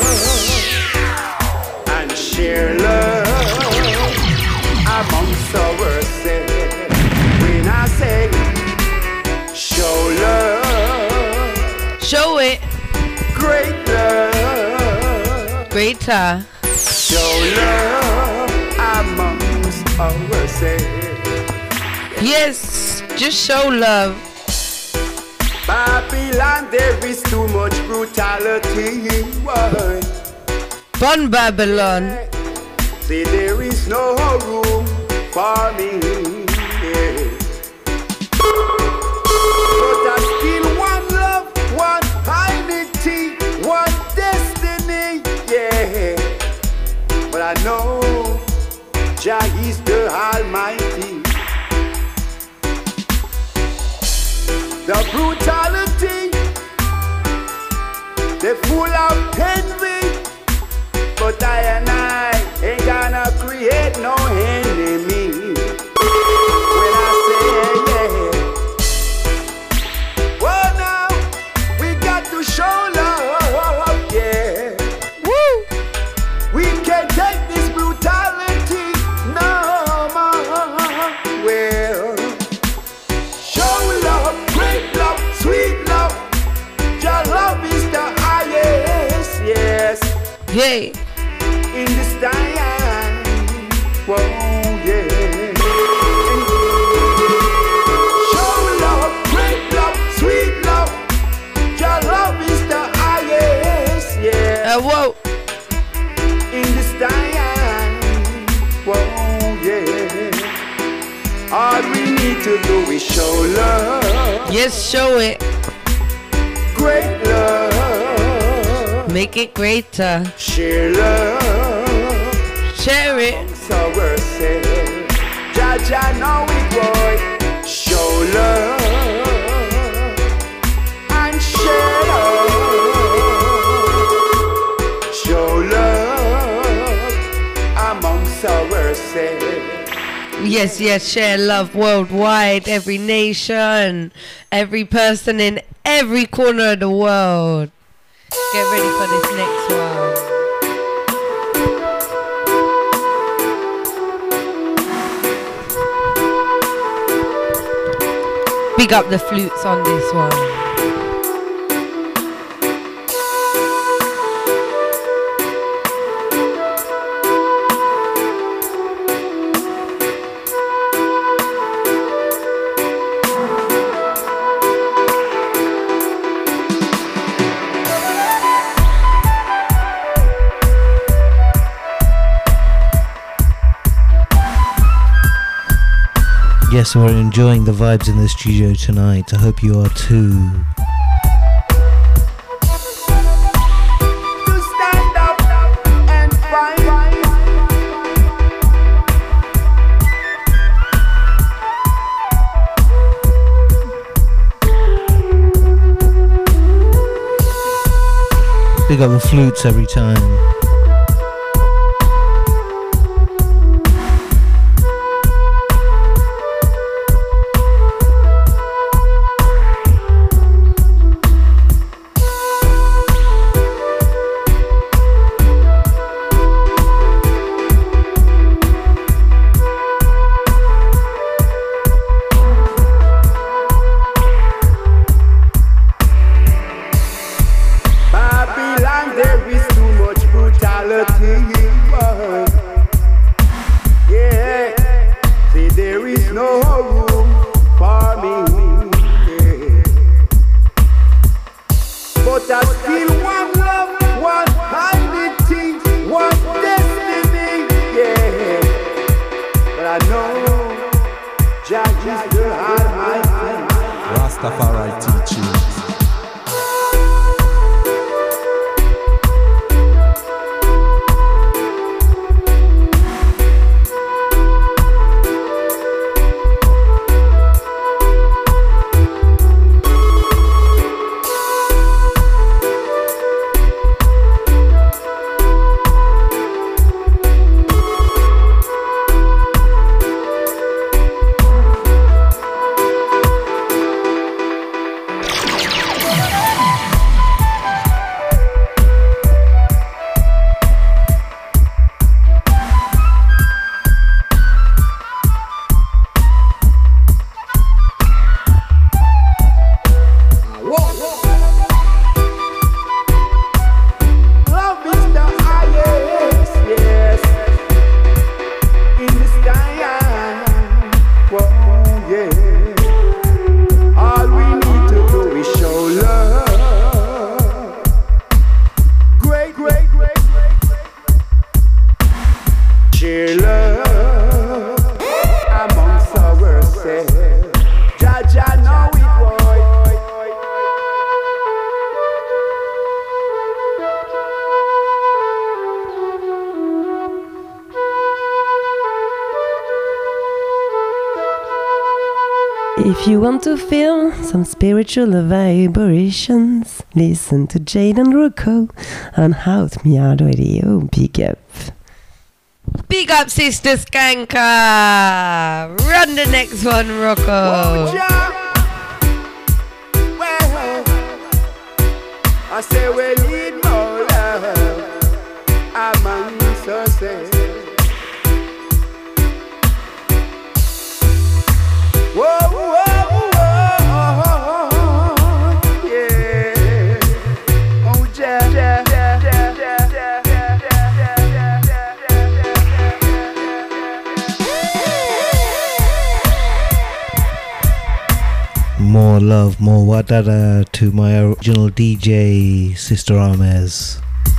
and share love amongst ourselves. When I say show love, show it, great love, greater, show love amongst ourselves. Yes, just show love. Babylon, there is too much brutality. Why? Bun Babylon. See, there is no room for me. Yeah. But I still one love, one identity, one destiny. Yeah. But I know Jah is the Almighty. The brutality, they full of envy, but I and I ain't gonna create no enemy. When I say yeah, well now we got to show love, yeah. Woo! We can't take this brutality no more. Well, show love. Sweet love, your love is the highest, yes. Yay. In this time, whoa, yeah. Show love, great love, sweet love, your love is the highest, yeah. Uh, whoa. In this time, whoa, yeah. All we need to do is show love. Yes, show it. Great love. Make it greater. Share love. Share it. So we're saying, Jah Jah know it, boy. Show love and share love. Show love amongst ourselves. Yes, yes, share love worldwide, every nation, every person in every corner of the world. Get ready for this next one. Big up the flutes on this one. Yes, we're enjoying the vibes in the studio tonight. I hope you are too. To stand up and fight. Big up the flutes every time. Babylon, there is too much brutality. share love amongst ourselves. Jah Jah know it, boy. If you want to feel some spiritual vibrations, listen to Jade and Rocco on House Meow Radio. Big up. Big up, Sister Skanka. Run the next one, Rocco. Oh, Jah. Well, I say we need more love amongst ourselves. Whoa, whoa, whoa, yeah. Oh, Jah, Jah, Jah, Jah, Jah, Jah, More love, more wadada to my original D J, Sister Armez.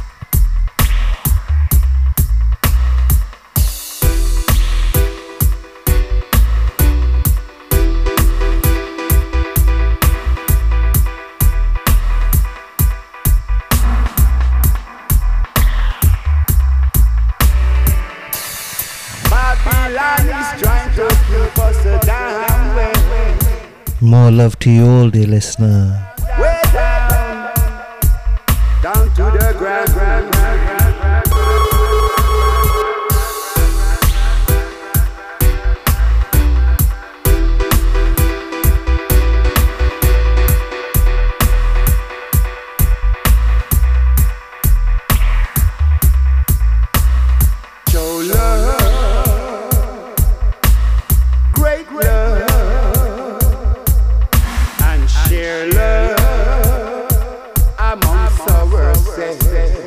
More love to you all, dear listener. Way down, down to the ground. Show love, great love. Share love amongst ourselves.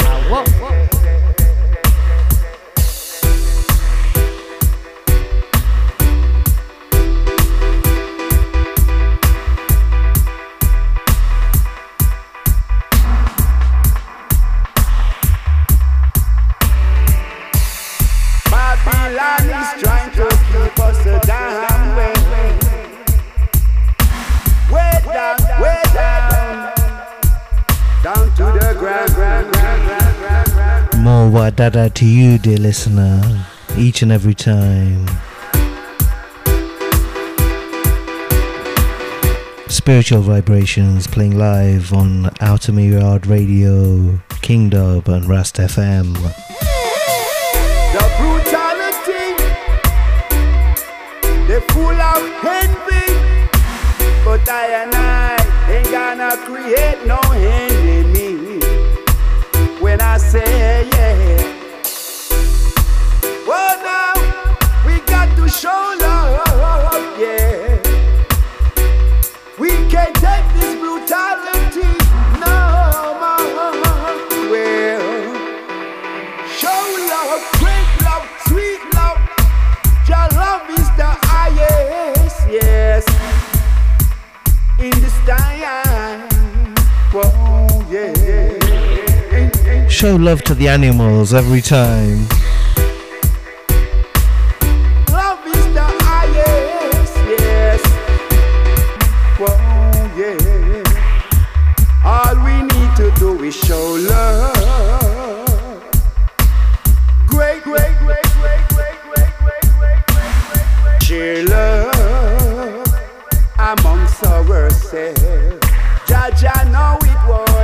Babylon is trying to keep us down. Way down, way down, down to the ground. More wadada to you, dear listener, each and every time. Spiritual vibrations playing live on Outer Myriad Radio, King Dub and Rast F M. The brutality, they full of envy. But I and I ain't gonna create no enemy. When I say yeah, well now we got to show love, yeah. We can't take this brutality no more. Well, show love, great love, sweet love. Your love is the highest, yes. In this time, whoa, yeah. Show love to the animals every time. Love is the highest, yes. Whoa, yeah. All we need to do is show love. Great, great, great, great, great, great, great, great, great. Share love amongst ourselves. Jah Jah know it, boy.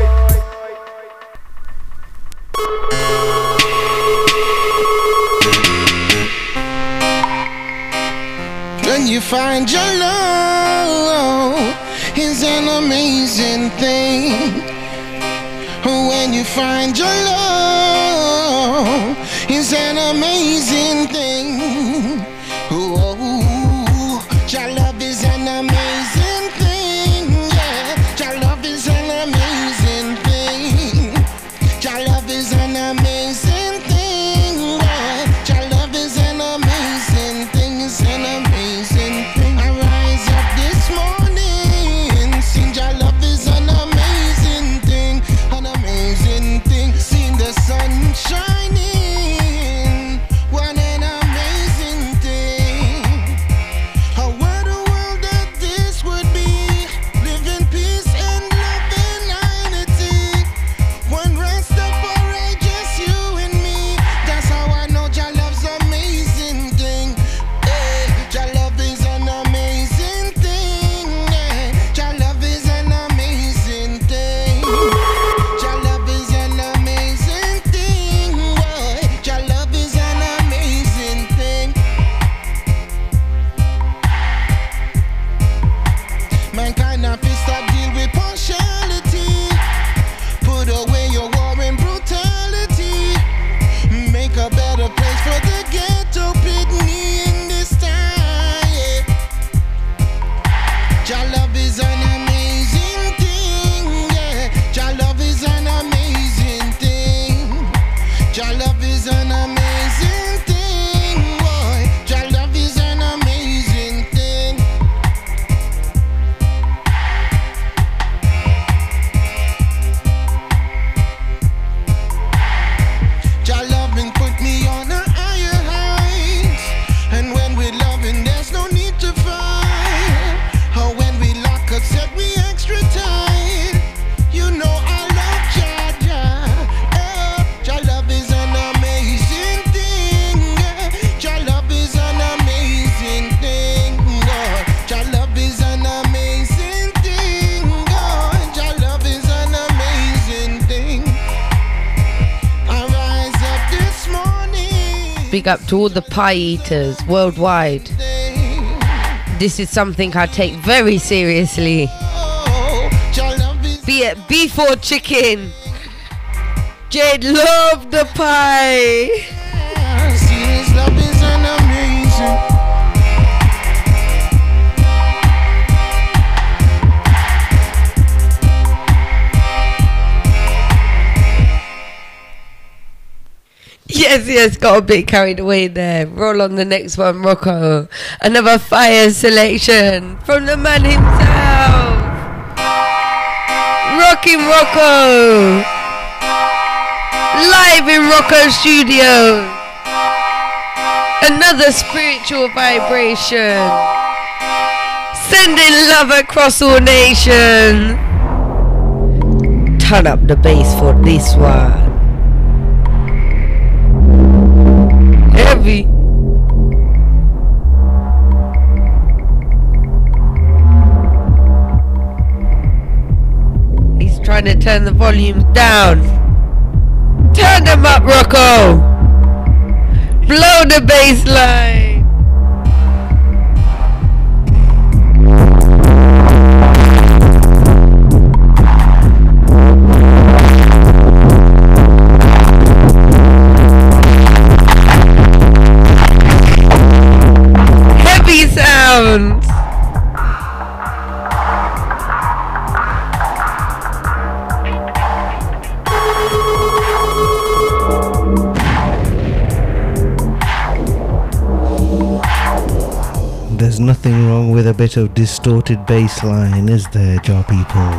When you find your love is an amazing thing. When you find your love is an amazing thing. Oh, your love is an amazing thing. Yeah, your love is an amazing thing. Your love is an amazing thing. Yeah, your love is an amazing thing. It's an amazing thing. I rise up this morning, sing your love is an amazing thing, an amazing thing. Seeing the sun shining, one and a is an amazing thing, boy. Your love is an amazing thing. Your loving put me on a higher height, and when we're loving, there's no need to fight. Or when we lock up, set me extra tight. You know I love Jah Jah. Eh, Your love is an amazing thing. Eh, Your love is an amazing thing. Oh, Your love is an amazing thing. Oh, Your love is an amazing thing. I rise up this morning. Big up to all the pie eaters worldwide. This is something I take very seriously. Be it beef or chicken. Jade love the pie. Serious love is an amazing. Yes, yes, got a bit carried away there. Roll on the next one, Rocco. Another fire selection from the man himself. Rockin' Rocco. Live in Rocco Studio. Another spiritual vibration. Sending love across all nations. Turn up the bass for this one. Heavy. He's trying to turn the volume down. Turn them up, Rocco. Blow the bass line. Sound. There's nothing wrong with a bit of distorted bass line, is there, Jar people?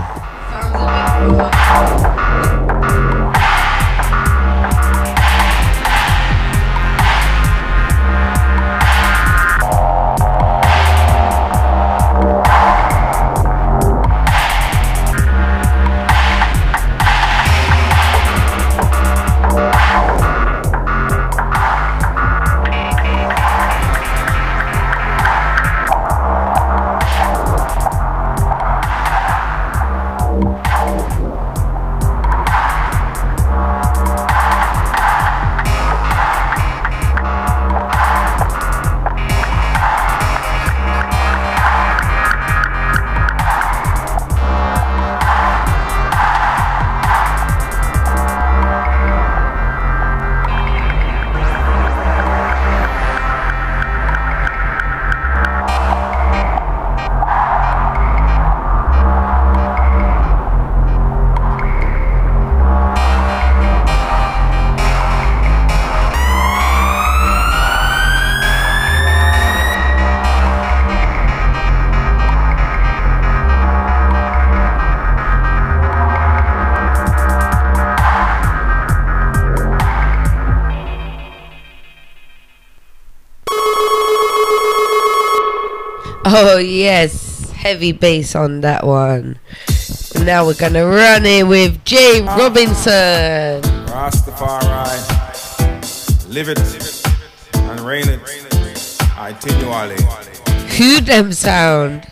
Oh yes, heavy bass on that one. And now we're gonna run it with Jay Robinson. Rastafari, live it and reign it continually. Who them sound?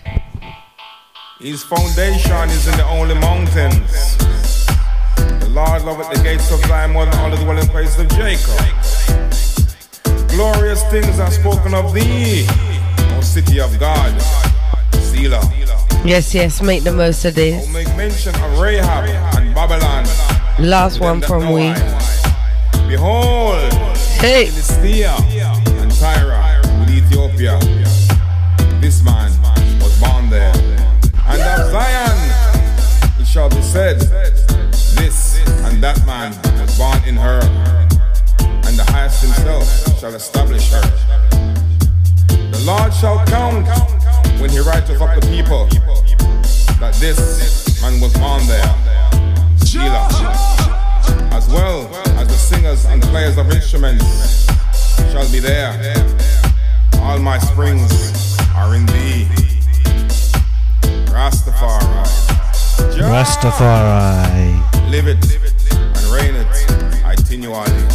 His foundation is in the only mountains. The Lord loveth the gates of Zion more than all the dwelling places of Jacob. Glorious things are spoken of thee, O city of God, Selah. Yes, yes, make the most of this. I'll make mention of Rahab and Babylon. Last one from we. Behold, hey, Philistia and Tyre with Ethiopia. This man was born there. And of Zion it shall be said, this and that man was born in her. and the highest himself shall establish her. The Lord shall count when he writeth up the people that this man was born there. Sheila, as well as the singers and players of instruments shall be there. All my springs are in thee. Rastafari. Rastafari. Live it and reign it continually.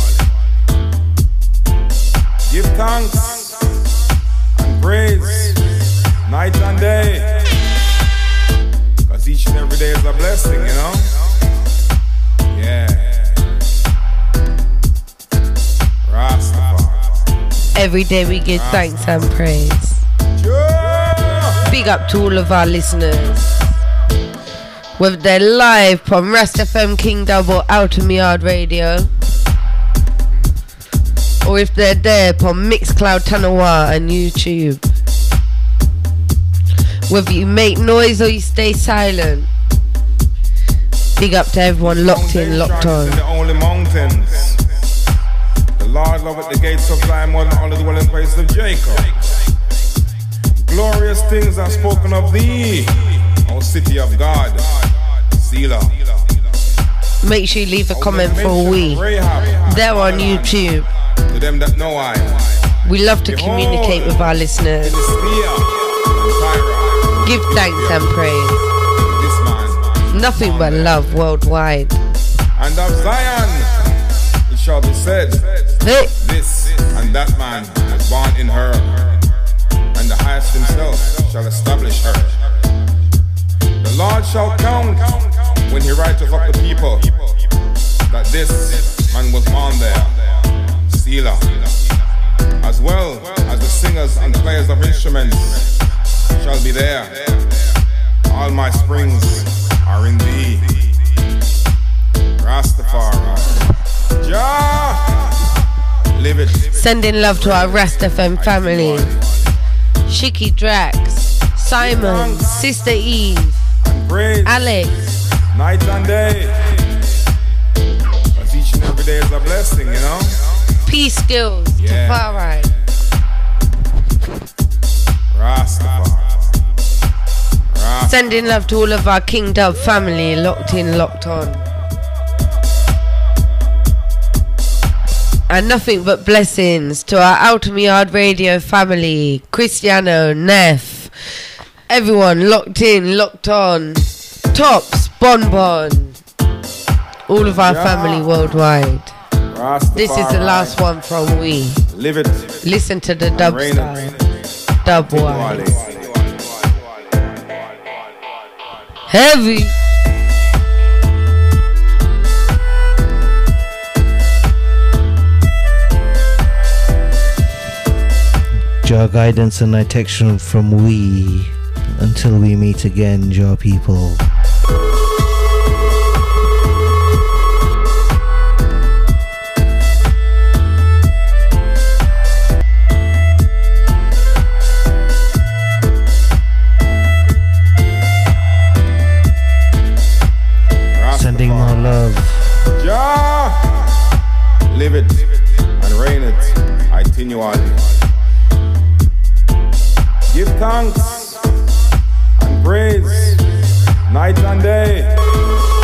Give thanks and praise night and day. Cause each and every day is a blessing, you know? Yeah. Rastafari. Every day we give thanks and praise. Big up to all of our listeners. Whether they're live from Rast F M King Dub or Out of Me Yard Radio, or if they're there from Mixcloud, Tanawa and YouTube. Whether you make noise or you stay silent, big up to everyone locked in, locked on. The only mountains. The Lord loveth the gates of Zion more than all the dwelling place of Jacob. Glorious things are spoken of thee, O city of God. Selah. Make sure you leave a comment for a wee. They're on YouTube. To them that know I. We love to communicate with our listeners. Give thanks and praise. Nothing but love worldwide. And of Zion it shall be said, hey. This and that man was born in her, and the highest himself shall establish her. The Lord shall count when he writeth up the people that this man was born there. Selah. As well as the singers and players of instruments shall be there. All my springs are in thee. Rastafari. Jah, live it. Sending love to our Rast F M family. Shiki Drax, Simon, Sister Eve, Alex. Night and day. Because each and every day is a blessing, you know? Peace skills yeah. to far right. Rastafari. Rastafari. Sending love to all of our King Dub family, locked in, locked on. And nothing but blessings to our Out of Me Yard Radio family, Cristiano, Neff, everyone locked in, locked on, Tops, Bonbon, all of our yeah. family worldwide. Rastafari. This is the last one from we. Live it. Listen to the dub style. Dub wise. Heavy. Jah guidance and protection from we. Until we meet again, Jah people. Sending more love. Jah, live it and reign it continually. Give thanks and praise night and day.